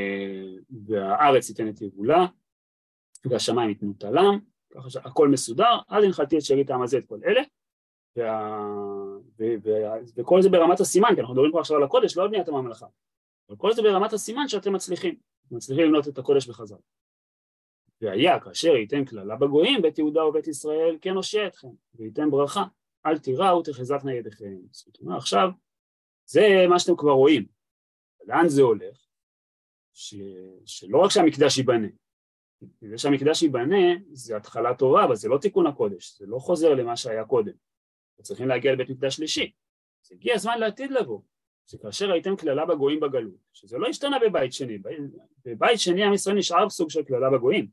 Speaker 1: והארץ ייתן את יבולה, והשמיים ייתנו תלם, ככה שהכל מסודר, אז הנחלתי את שארית העם הזה את כל אלה, וה, ו, ו, וכל זה ברמת הסימן, כי אנחנו מדברים פה עכשיו על הקודש, לא על בניית הממלכה, אבל כל זה ברמת הסימן שאתם מצליחים, מצליחים לבנות את הקודש בחזרה. והיה כאשר ייתן כללה בגויים, בית יהודה ובית ישראל, כן הושיע אתכם, וייתן ברכה, אל תיראו תחזקנה ידיכם. זאת אומרת, עכשיו, זה מה שאתם כבר רואים. לאן זה הולך? ש... שלא רק שהמקדש ייבנה, זה שהמקדש ייבנה, זה התחלה טובה, אבל זה לא תיקון הקודש, זה לא חוזר למה שהיה קודם. צריכים להגיע לבית מקדש שלישי. זה הגיע הזמן לעתיד לבוא, שכאשר הייתם כללה בגויים בגלות, שזה לא השתנה בבית שני, בבית שני עם ישראל נשאר בסוג של כללה בגויים,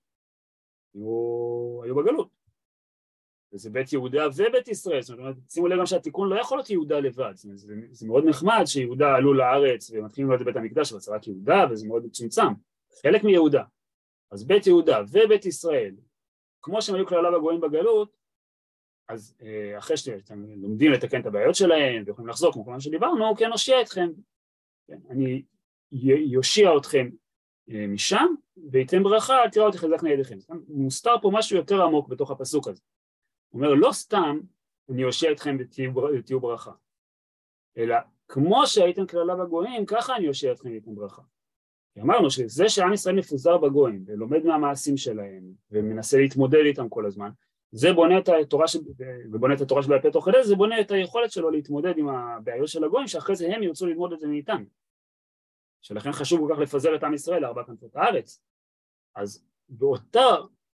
Speaker 1: היו, היו בגלות. וזה בית יהודה ובית ישראל, זאת אומרת, שימו לב גם שהתיקון לא יכול להיות יהודה לבד, זאת אומרת, זה, זה מאוד נחמד שיהודה עלו לארץ ומתחילים לבית בית המקדש, אבל זה רק יהודה וזה מאוד מצומצם, חלק מיהודה. אז בית יהודה ובית ישראל, כמו שהם היו כללה בגויים בגלות, אז אחרי שאתם לומדים לתקן את הבעיות שלהם ויכולים לחזור כמו כלום שדיברנו, כן הושיע אתכם, כן, אני יושיע אתכם משם וייתן ברכה, אל תיראו תחזקנה ידיכם. מוסתר פה משהו יותר עמוק בתוך הפסוק הזה. הוא אומר, לא סתם אני יושיע אתכם ותהיו ברכה, אלא כמו שהייתם כללה בגויים, ככה אני יושיע אתכם וייתן ברכה. כי אמרנו שזה שעם ישראל מפוזר בגויים ולומד מהמעשים שלהם ומנסה להתמודד איתם כל הזמן, זה בונה את התורה ש... ובונה את התורה שבעל פה תוך כדי, זה בונה את היכולת שלו להתמודד עם הבעיות של הגויים, שאחרי זה הם ירצו ללמוד את זה מאיתנו. שלכן חשוב כל כך לפזר את עם ישראל לארבע כנפות הארץ. אז באותה,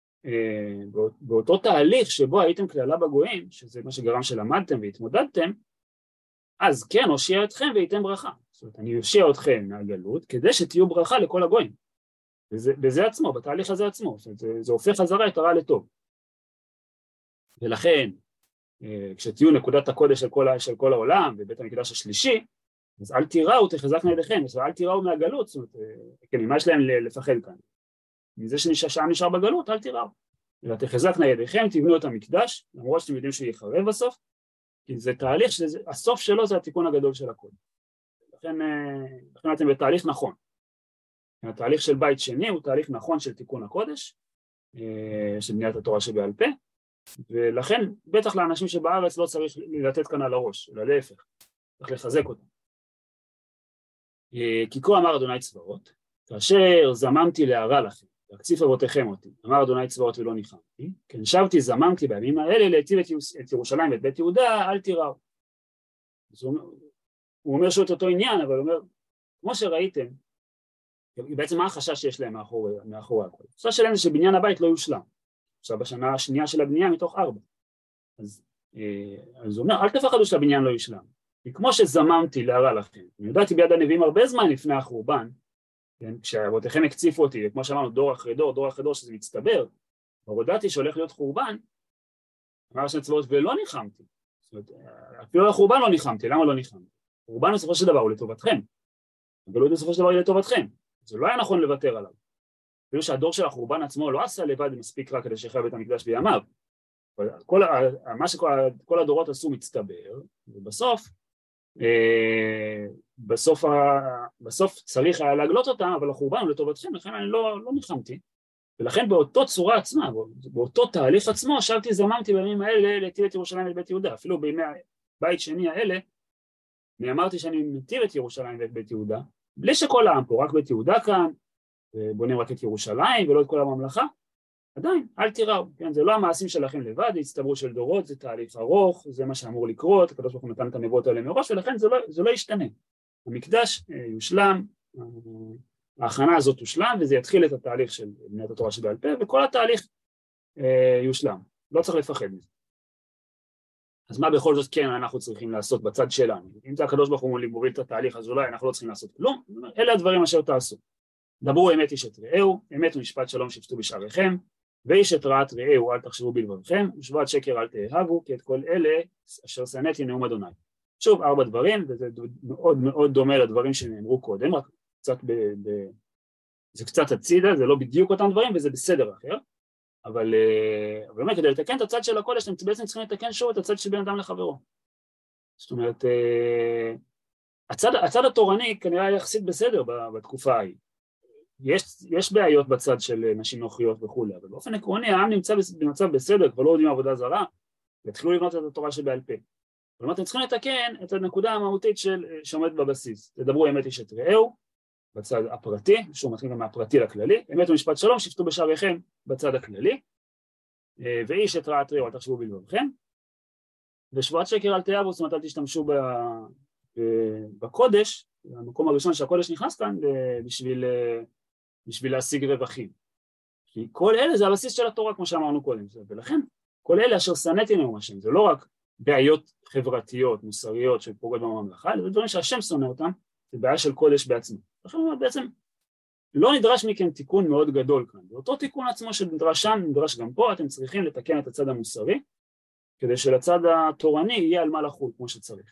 Speaker 1: באותו תהליך שבו הייתם כללה בגויים, שזה מה שגרם שלמדתם והתמודדתם, אז כן, הושיע אתכם וייתן ברכה. זאת אומרת, אני יושיע אתכם מהגלות, כדי שתהיו ברכה לכל הגויים. וזה, בזה עצמו, בתהליך הזה עצמו. זאת אומרת, זה, זה הופך חזרה את הרע לטוב. ולכן, כשתהיו נקודת הקודש של כל, של כל העולם, בבית המקדש השלישי, אז אל תיראו, תחזקנה ידיכם, אל תיראו מהגלות, זאת אומרת, כן, מה יש להם לפחד כאן? מזה שהעם נשאר בגלות, אל תיראו. אלא תחזקנה ידיכם, תבנו את המקדש, למרות שאתם יודעים שהוא יחרב בסוף, כי זה תהליך, שהסוף שלו זה התיקון הגדול של הכל. לכן, לכן אתם בתהליך נכון. התהליך של בית שני הוא תהליך נכון של תיקון הקודש, של בניית התורה שבעל פה, ולכן בטח לאנשים שבארץ לא צריך לתת כאן על הראש, אלא להפך, צריך לחזק אותם. כי כה אמר אדוני צבאות, כאשר זממתי להרע לכם, להקציף אבותיכם אותי, אמר אדוני צבאות ולא ניחמתי, כן שבתי זממתי בימים האלה להיטיב את ירושלים ואת בית יהודה, אל תיראו. הוא אומר שהוא את אותו עניין, אבל הוא אומר, כמו שראיתם, בעצם מה החשש שיש להם מאחורי, מאחורי הכל? החשש שלהם זה שבניין הבית לא יושלם. עכשיו בשנה השנייה של הבנייה מתוך ארבע. אז, אז הוא אומר, אל תפחדו שהבניין לא יושלם. כי כמו שזממתי להרע לכם, אני יודעתי ביד הנביאים הרבה זמן לפני החורבן, כן, כשאבותיכם הקציפו אותי, וכמו שאמרנו, דור אחרי דור, דור אחרי דור שזה מצטבר, והודעתי שהולך להיות חורבן, אמר שני צבאות ולא ניחמתי. זאת אומרת, אפילו לחורבן לא ניחמתי, למה לא ניחמתי? חורבן בסופו של דבר הוא לטובתכם, אבל בסופו של דבר הוא לטובתכם. זה לא היה נכון לוותר עליו. אפילו שהדור של החורבן עצמו לא עשה לבד מספיק רק כדי שיחרב בית המקדש בימיו. כל, מה שכל הדורות עשו מצטבר, ובסוף, אה, בסוף, בסוף צריך היה להגלות אותם, אבל החורבן הוא לטובתכם, לכן אני לא, לא ניחמתי. ולכן באותו צורה עצמה, באותו תהליך עצמו, שבתי זממתי בימים האלה להיטיב את ירושלים ואת בית יהודה. אפילו בימי הבית שני האלה, אני אמרתי שאני מטיב את ירושלים ואת בית יהודה, בלי שכל העם פה, רק בית יהודה כאן, בונים רק את ירושלים ולא את כל הממלכה, עדיין, אל תיראו, כן? זה לא המעשים שלכם לבד, זה הצטברות של דורות, זה תהליך ארוך, זה מה שאמור לקרות, הקדוש ברוך הוא נתן את הנבואות האלה מראש, ולכן זה לא, זה לא ישתנה. המקדש יושלם, ההכנה הזאת תושלם, וזה יתחיל את התהליך של בניית התורה שבעל פה, וכל התהליך יושלם, לא צריך לפחד מזה. אז מה בכל זאת כן אנחנו צריכים לעשות בצד שלנו? אם זה הקדוש ברוך הוא מוביל את התהליך, אז אולי אנחנו לא צריכים לעשות כלום, אלה הדברים אשר תעשו. דברו אמת איש את רעהו, אמת ומשפט שלום שפטו בשעריכם, ואיש את רעת רעהו אל תחשבו בלבבכם, ושבועת שקר אל תאהבו, כי את כל אלה אשר שנאתי נאום אדוני. שוב ארבע דברים, וזה מאוד מאוד דומה לדברים שנאמרו קודם, רק קצת ב, ב, זה קצת הצידה, זה לא בדיוק אותם דברים וזה בסדר אחר, אבל, אבל באמת כדי לתקן את הצד של הקודש, אתם בעצם צריכים לתקן שוב את הצד של בן אדם לחברו. זאת אומרת, הצד, הצד התורני כנראה יחסית בסדר בתקופה ההיא. יש, יש בעיות בצד של נשים נוחיות וכו', אבל באופן עקרוני העם נמצא במצב בסדר, כבר לא יודעים עבודה זרה, והתחילו לבנות את התורה שבעל פה. כלומר, אתם צריכים לתקן את הנקודה המהותית של, שעומד בבסיס. תדברו אמת איש את רעהו, בצד הפרטי, שהוא מתחיל גם מהפרטי לכללי, אמת ומשפט שלום, שפטו בשעריכם בצד הכללי, ואיש את רעת רעהו, אל תחשבו בלבבכם, ושבועת שקר אל תאהבו, זאת אומרת, אל תשתמשו ב, ב, בקודש, המקום הראשון שהקודש נכנס כאן, בשביל, בשביל להשיג רווחים. כי כל אלה זה הבסיס של התורה, כמו שאמרנו קודם, ולכן, כל אלה אשר שנאתי נאום השם, זה לא רק בעיות חברתיות, מוסריות, שפוגעות בממלכה, זה דברים שהשם שונא אותם, זה בעיה של קודש בעצמו. לכן בעצם לא נדרש מכם תיקון מאוד גדול כאן. ואותו תיקון עצמו שנדרש שם, נדרש גם פה, אתם צריכים לתקן את הצד המוסרי, כדי שלצד התורני יהיה על מה לחול, כמו שצריך.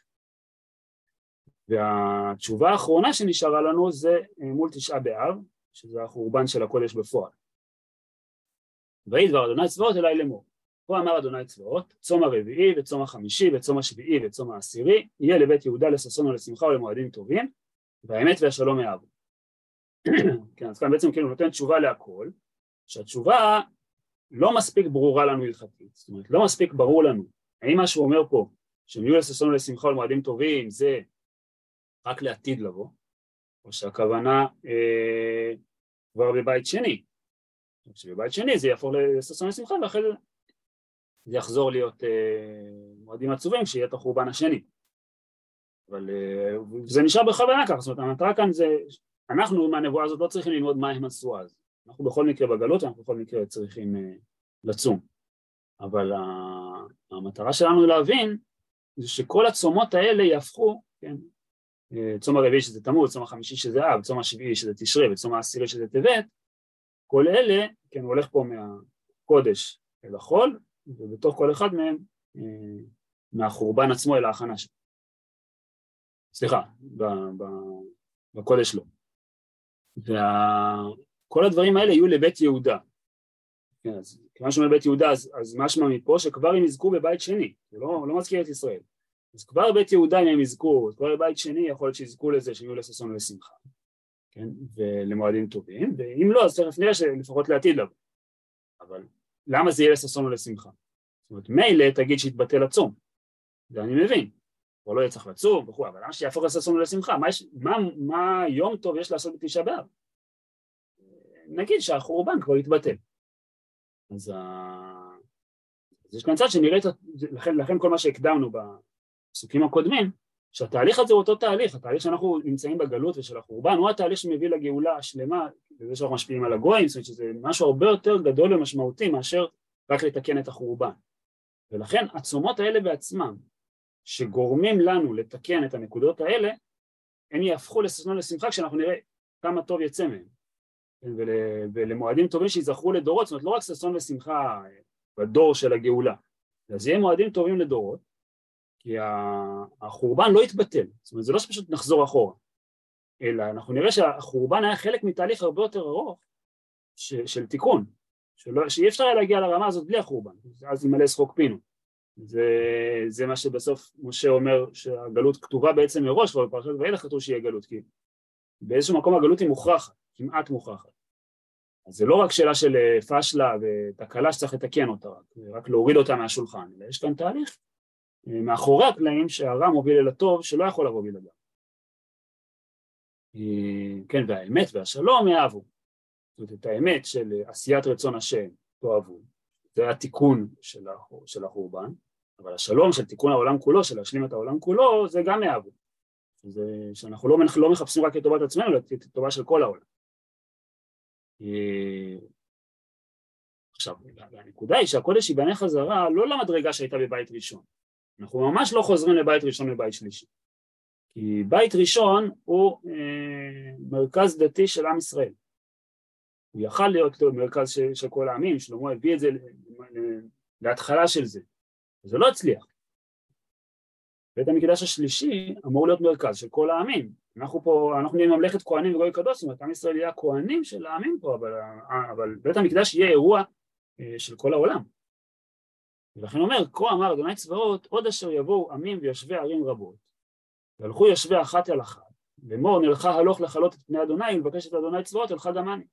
Speaker 1: והתשובה האחרונה שנשארה לנו זה מול תשעה באב, שזה החורבן של הקודש בפועל. ויהי דבר אדוני צבאות אליי לאמור. פה אמר אדוני צבאות, צום הרביעי וצום החמישי וצום השביעי וצום העשירי, יהיה לבית יהודה לששון ולשמחה ולמועדים טובים, והאמת והשלום יאהבו. כן, אז כאן בעצם כאילו נותן תשובה להכל, שהתשובה לא מספיק ברורה לנו הלכתית, זאת אומרת, לא מספיק ברור לנו. האם מה שהוא אומר פה, שהם יהיו לששון ולשמחה ולמועדים טובים, זה רק לעתיד לבוא, או שהכוונה אה, כבר בבית שני, שבבית שני זה יהפוך לששון ולשמחה, ואחרי זה זה יחזור להיות אה, מועדים עצובים כשיהיה את החורבן השני. אבל אה, זה נשאר בכוונה ככה, זאת אומרת, המטרה כאן זה, אנחנו מהנבואה הזאת לא צריכים ללמוד מה הם עשו אז. אנחנו בכל מקרה בגלות, אנחנו בכל מקרה צריכים אה, לצום. אבל אה, המטרה שלנו להבין, זה שכל הצומות האלה יהפכו, כן, אה, צום הרביעי שזה תמוז, צום החמישי שזה אב, צום השביעי שזה תשרי, וצום העשירי שזה טבת, כל אלה, כן, הוא הולך פה מהקודש אל החול, ובתוך כל אחד מהם, אה, מהחורבן עצמו אל ההכנה שלו. סליחה, בקודש לא. וכל הדברים האלה יהיו לבית יהודה. כן, אז כיוון שאומר בית יהודה, אז, אז משמע מפה שכבר הם יזכו בבית שני, זה לא, לא מזכיר את ישראל. אז כבר בית יהודה אם הם יזכו, כבר בבית שני יכול להיות שיזכו לזה שיהיו לששון ולשמחה. כן, ולמועדים טובים, ואם לא, אז תכף נראה שלפחות לעתיד לבוא. אבל למה זה יהיה לששון ולשמחה? זאת אומרת, מילא תגיד שיתבטל הצום, זה אני מבין, או לא יהיה צריך לצום וכו', אבל למה שיהפוך לששון ולשמחה? מה, מה, מה יום טוב יש לעשות בתשעה באב? נגיד שהחורבן כבר יתבטל. אז, אז יש כאן צד שנראה, לכן, לכן כל מה שהקדמנו בפסוקים הקודמים, שהתהליך הזה הוא אותו תהליך, התהליך שאנחנו נמצאים בגלות ושל החורבן, הוא התהליך שמביא לגאולה השלמה, וזה שאנחנו משפיעים על הגויים, זאת אומרת שזה משהו הרבה יותר גדול ומשמעותי מאשר רק לתקן את החורבן. ולכן הצומות האלה בעצמם, שגורמים לנו לתקן את הנקודות האלה, הם יהפכו לששון לשמחה כשאנחנו נראה כמה טוב יצא מהם. ול, ולמועדים טובים שיזכרו לדורות, זאת אומרת לא רק ששון ושמחה בדור של הגאולה, אז יהיה מועדים טובים לדורות, כי החורבן לא יתבטל, זאת אומרת זה לא שפשוט נחזור אחורה, אלא אנחנו נראה שהחורבן היה חלק מתהליך הרבה יותר ארוך ש, של תיקון, שלא, שאי אפשר היה להגיע לרמה הזאת בלי החורבן, אז ימלא שחוק פינו. זה, זה מה שבסוף משה אומר שהגלות כתובה בעצם מראש, אבל בפרשת ואילך כתוב שיהיה גלות, כי באיזשהו מקום הגלות היא מוכרחת, כמעט מוכרחת. אז זה לא רק שאלה של פשלה ותקלה שצריך לתקן אותה, רק, רק להוריד אותה מהשולחן, אלא יש כאן תהליך מאחורי הקלעים שהרע מוביל אל הטוב שלא יכול לבוא בלעדיו. כן, והאמת והשלום יאהבו. זאת אומרת, את האמת של עשיית רצון השם תאהבו. זה התיקון של החורבן, אבל השלום של תיקון העולם כולו, של להשלים את העולם כולו, זה גם יאהבו. זה שאנחנו לא, לא מחפשים רק את טובת עצמנו, אלא את טובה של כל העולם. עכשיו, הנקודה היא שהקודש ייבנה חזרה לא למדרגה שהייתה בבית ראשון. אנחנו ממש לא חוזרים לבית ראשון לבית שלישי. כי בית ראשון הוא אה, מרכז דתי של עם ישראל. הוא יכל להיות מרכז של, של כל העמים, שלמה הביא את זה להתחלה של זה, וזה לא הצליח. בית המקדש השלישי אמור להיות מרכז של כל העמים. אנחנו פה, אנחנו נהיה ממלכת כהנים וגוי קדוש, זאת אומרת, עם ישראל יהיה הכהנים של העמים פה, אבל, אבל בית המקדש יהיה אירוע של כל העולם. ולכן אומר, כה אמר אדוני צבאות, עוד אשר יבואו עמים ויושבי ערים רבות, והלכו יושבי אחת אל אחת, לאמור נלכה הלוך לכלות את פני אדוני, ולבקש את אדוני צבאות, אלכה גם אני.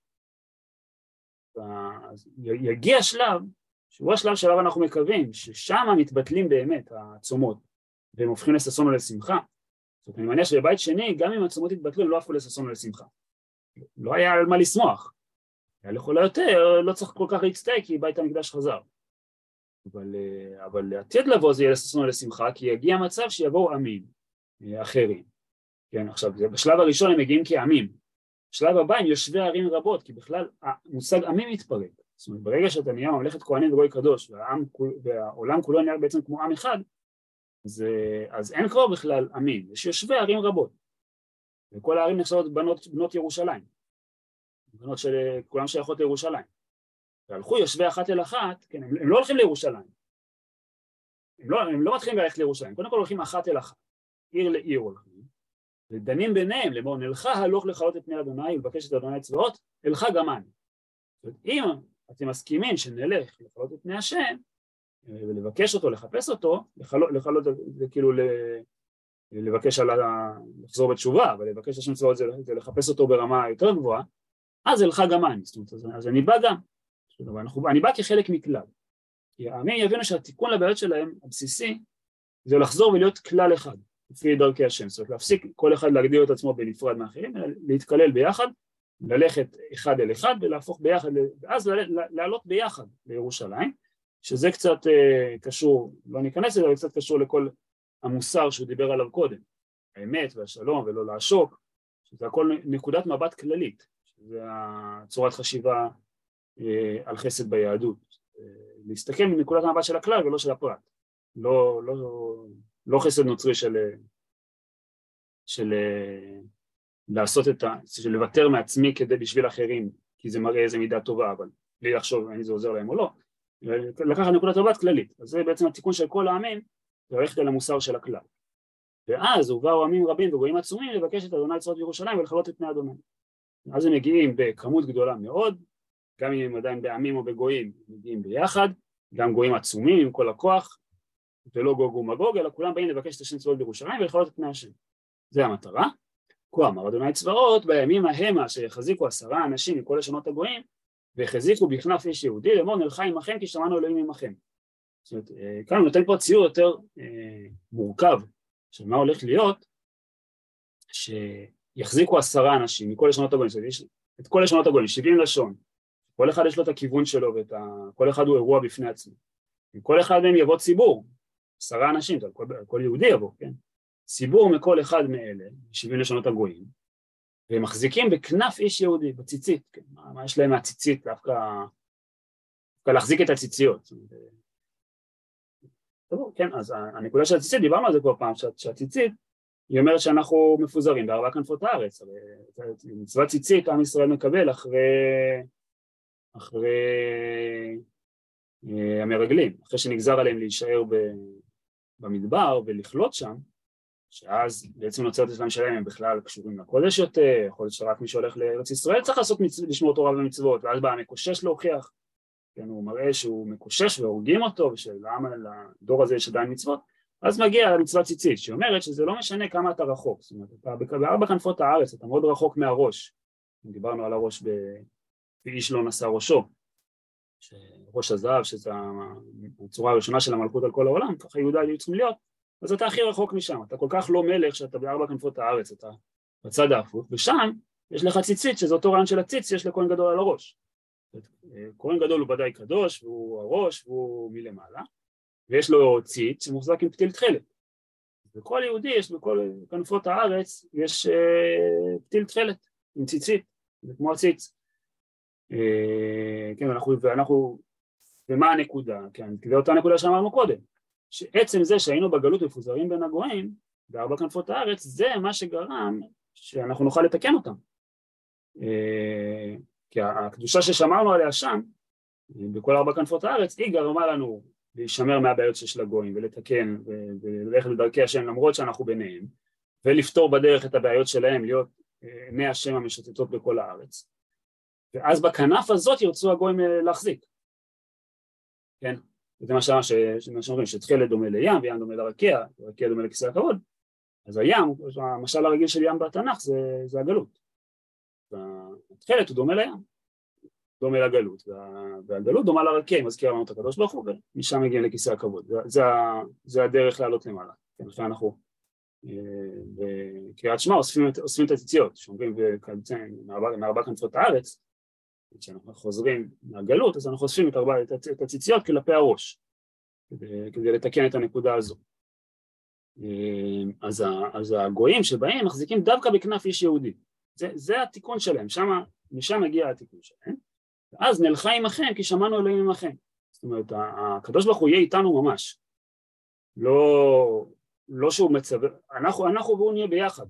Speaker 1: אז יגיע שלב, שהוא השלב שלב אנחנו מקווים, ששם מתבטלים באמת הצומות, והם הופכים לששון ולשמחה. זאת אומרת, אני מניח שבבית שני, גם אם הצומות התבטלו, הם לא הפכו לששון ולשמחה. לא היה על מה לשמוח. היה לכל היותר, לא צריך כל כך להצטער, כי בית המקדש חזר. אבל, אבל לעתיד לבוא זה יהיה לששון ולשמחה, כי יגיע מצב שיבואו עמים אחרים. כן, עכשיו, בשלב הראשון הם מגיעים כעמים. בשלב הבא הם יושבי ערים רבות, כי בכלל המושג עמים מתפרק. זאת אומרת, ברגע שאתה נהיה ממלכת כהנים וגוי קדוש, והעם, והעולם כולו נהיה בעצם כמו עם אחד, אז, אז אין כבר בכלל עמים, יש יושבי ערים רבות. וכל הערים נחשבות בנות, בנות ירושלים. בנות של כולם שייכות לירושלים. והלכו יושבי אחת אל אחת, כן, הם, הם לא הולכים לירושלים. הם לא, הם לא מתחילים ללכת לירושלים, קודם כל הולכים אחת אל אחת. עיר לעיר הולכים. ודנים ביניהם, לאמור נלכה הלוך לכלות את פני אדוני ולבקש את אדוני צבאות, אלכה גם אני. זאת אומרת, אם אתם מסכימים שנלך לכלות את פני השם, ולבקש אותו, לחפש אותו, לחלות, לחלות, זה כאילו לבקש על ה... לחזור בתשובה, אבל לבקש השם צבאות זה, זה לחפש אותו ברמה יותר גבוהה, אז אלכה גם אני. זאת אומרת, אז, אז אני בא גם. אומרת, אנחנו, אני בא כחלק מכלל. כי העמים יבינו שהתיקון לבעיות שלהם, הבסיסי, זה לחזור ולהיות כלל אחד. לפי דרכי השם, זאת אומרת להפסיק כל אחד להגדיר את עצמו בנפרד מאחרים, להתקלל ביחד, ללכת אחד אל אחד ולהפוך ביחד, ואז לעלות ביחד לירושלים, שזה קצת אה, קשור, לא ניכנס לזה, אבל קצת קשור לכל המוסר שהוא דיבר עליו קודם, האמת והשלום ולא לעשוק, שזה הכל נקודת מבט כללית, שזה הצורת חשיבה אה, על חסד ביהדות, אה, להסתכל מנקודת המבט של הכלל ולא של הפרט, לא, לא, לא חסד נוצרי של, של לעשות את ה... של לוותר מעצמי כדי בשביל אחרים, כי זה מראה איזה מידה טובה, אבל בלי לחשוב אם זה עוזר להם או לא, לקחת נקודת מבט כללית. אז זה בעצם התיקון של כל העמים, ללכת על המוסר של הכלל. ואז ובאו עמים רבים וגויים עצומים לבקש את אדוני צבאות ירושלים ולכלות את פני אדוני. אז הם מגיעים בכמות גדולה מאוד, גם אם הם עדיין בעמים או בגויים, הם מגיעים ביחד, גם גויים עצומים עם כל הכוח, ולא גוג ומגוג, אלא כולם באים לבקש את השם צבאות בירושלים ולכלות את פני השם. זה המטרה. כה אמר אדוני צבאות, בימים ההמה שיחזיקו עשרה אנשים מכל לשונות הגויים, והחזיקו בכנף איש יהודי, לאמור נלכה עמכם כי שמענו אלוהים עמכם. זאת אומרת, כאן הוא נותן פה ציור יותר אה, מורכב, של מה הולך להיות, שיחזיקו עשרה אנשים מכל לשונות הגויים, זאת אומרת, יש את כל לשונות הגויים, שבעים לשון, כל אחד יש לו את הכיוון שלו, ואת ה... כל אחד הוא אירוע בפני עצמו. כל אחד מהם יבוא ציבור, עשרה אנשים, כל, כל יהודי יבוא, כן? ציבור מכל אחד מאלה, שבעים לשונות הגויים, והם מחזיקים בכנף איש יהודי, בציצית, כן? מה, מה יש להם מהציצית, דווקא, דווקא להחזיק את הציציות. טוב, כן, אז הנקודה של הציצית, דיברנו על זה כבר פעם, שהציצית, היא אומרת שאנחנו מפוזרים בארבע כנפות הארץ, מצוות ציצית עם ישראל מקבל אחרי, אחרי המרגלים, אחרי שנגזר עליהם להישאר במדבר ולכלות שם, שאז בעצם נוצרת את שלהם הם בכלל קשורים לקודש יותר, יכול להיות שרק מי שהולך לארץ ישראל צריך לעשות מצוות, לשמור תורה ומצוות, ואז בא המקושש להוכיח, כן, הוא מראה שהוא מקושש והורגים אותו, ושלמה לדור הזה יש עדיין מצוות, אז מגיע מצוות ציצית, שאומרת שזה לא משנה כמה אתה רחוק, זאת אומרת, אתה בארבע כנפות הארץ, אתה מאוד רחוק מהראש, דיברנו על הראש באיש לא נשא ראשו, ראש הזהב, שזו הצורה הראשונה של המלכות על כל העולם, ככה יהודה היו צריכים להיות, אז אתה הכי רחוק משם, אתה כל כך לא מלך שאתה בארבע כנפות הארץ, אתה בצד ההפוך, ושם יש לך ציצית, שזה אותו רעיון של הציץ, יש לכהן גדול על הראש. כהן גדול הוא ודאי קדוש, והוא הראש, והוא מלמעלה, ויש לו ציץ שמוחזק עם פתיל תכלת. וכל יהודי יש בכל כנפות הארץ, יש uh, פתיל תכלת עם ציצית, זה כמו הציץ. Uh, כן, ואנחנו, ואנחנו, ומה הנקודה? כן, זה אותה נקודה שאמרנו קודם. שעצם זה שהיינו בגלות מפוזרים בין הגויים, בארבע כנפות הארץ, זה מה שגרם שאנחנו נוכל לתקן אותם. כי הקדושה ששמרנו עליה שם, בכל ארבע כנפות הארץ, היא גרמה לנו להישמר מהבעיות שיש לגויים ולתקן וללכת לדרכי השם למרות שאנחנו ביניהם, ולפתור בדרך את הבעיות שלהם, להיות עיני השם המשוטטות בכל הארץ. ואז בכנף הזאת ירצו הגויים להחזיק. כן? זה מה שאומרים, שתכלת דומה לים וים דומה לרקיע, רקיע דומה לכיסא הכבוד. אז הים, המשל הרגיל של ים בתנ"ך זה, זה הגלות. התכלת הוא דומה לים, דומה לגלות, והגלות דומה לרקיע, מזכיר לנו את הקדוש ברוך הוא, ומשם מגיעים לכיסא הכבוד. זה, זה, זה הדרך לעלות למעלה. כן, לכן אנחנו בקריאת שמע אוספים, אוספים את הציציות, שאומרים מארבע כנפות הארץ, כשאנחנו חוזרים מהגלות, אז אנחנו אוספים את, ארבע, את הציציות כלפי הראש, כדי, כדי לתקן את הנקודה הזו. אז, אז הגויים שבהם מחזיקים דווקא בכנף איש יהודי, זה, זה התיקון שלהם, שמה, משם מגיע התיקון שלהם, ואז נלכה עמכם כי שמענו אלוהים עמכם. זאת אומרת, הקדוש ברוך הוא יהיה איתנו ממש, לא, לא שהוא מצווה, אנחנו, אנחנו והוא נהיה ביחד,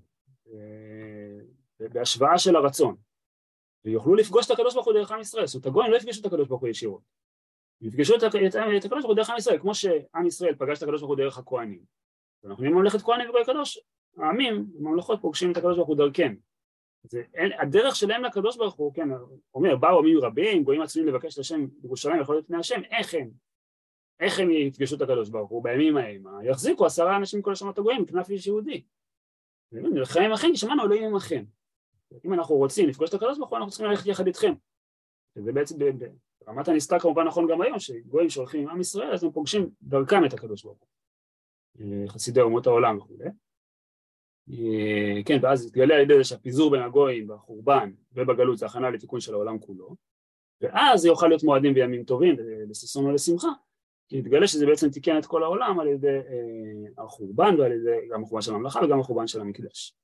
Speaker 1: בהשוואה של הרצון, ויוכלו לפגוש את הקדוש ברוך הוא דרך עם ישראל. זאת אומרת, הגויים לא יפגשו את הקדוש ברוך הוא ישירות, יפגשו את הקדוש ברוך הוא דרך עם ישראל, כמו שעם ישראל פגש את הקדוש ברוך הוא דרך הכהנים. אנחנו נהיה ממלכת כהנים וגוי קדוש, העמים, הממלכות פוגשים את הקדוש ברוך הוא דרכם. הדרך שלהם לקדוש ברוך הוא, כן, אומר, באו עמים רבים, גויים עצמאים לבקש את השם בירושלים, יכול להיות פני השם, איך הם? איך הם יפגשו את הקדוש ברוך הוא בימים ההם? יחזיקו עשרה אנשים כל השמות הגויים, כנף איש יהודי. לחיים אחים, כי שמענו אלוהים עמכם. אם אנחנו רוצים לפגוש את הקדוש ברוך הוא, אנחנו צריכים ללכת יחד איתכם. וזה בעצם ברמת הנסתר כמובן נכון גם היום, שגויים שהולכים עם עם ישראל, אז הם פוגשים דרכם את הקדוש ברוך הוא. חסידי אומות העולם וכו'. כן, ואז יתגלה על ידי זה שהפיזור בין הגויים בחורבן ובגלות זה הכנה לתיקון של העולם כולו, ואז זה יוכל להיות מועדים בימים טובים, לששון ולשמחה, כי יתגלה שזה בעצם תיקן את כל העולם על ידי החורבן ועל ידי גם החורבן של הממלכה וגם החורבן של המקדש.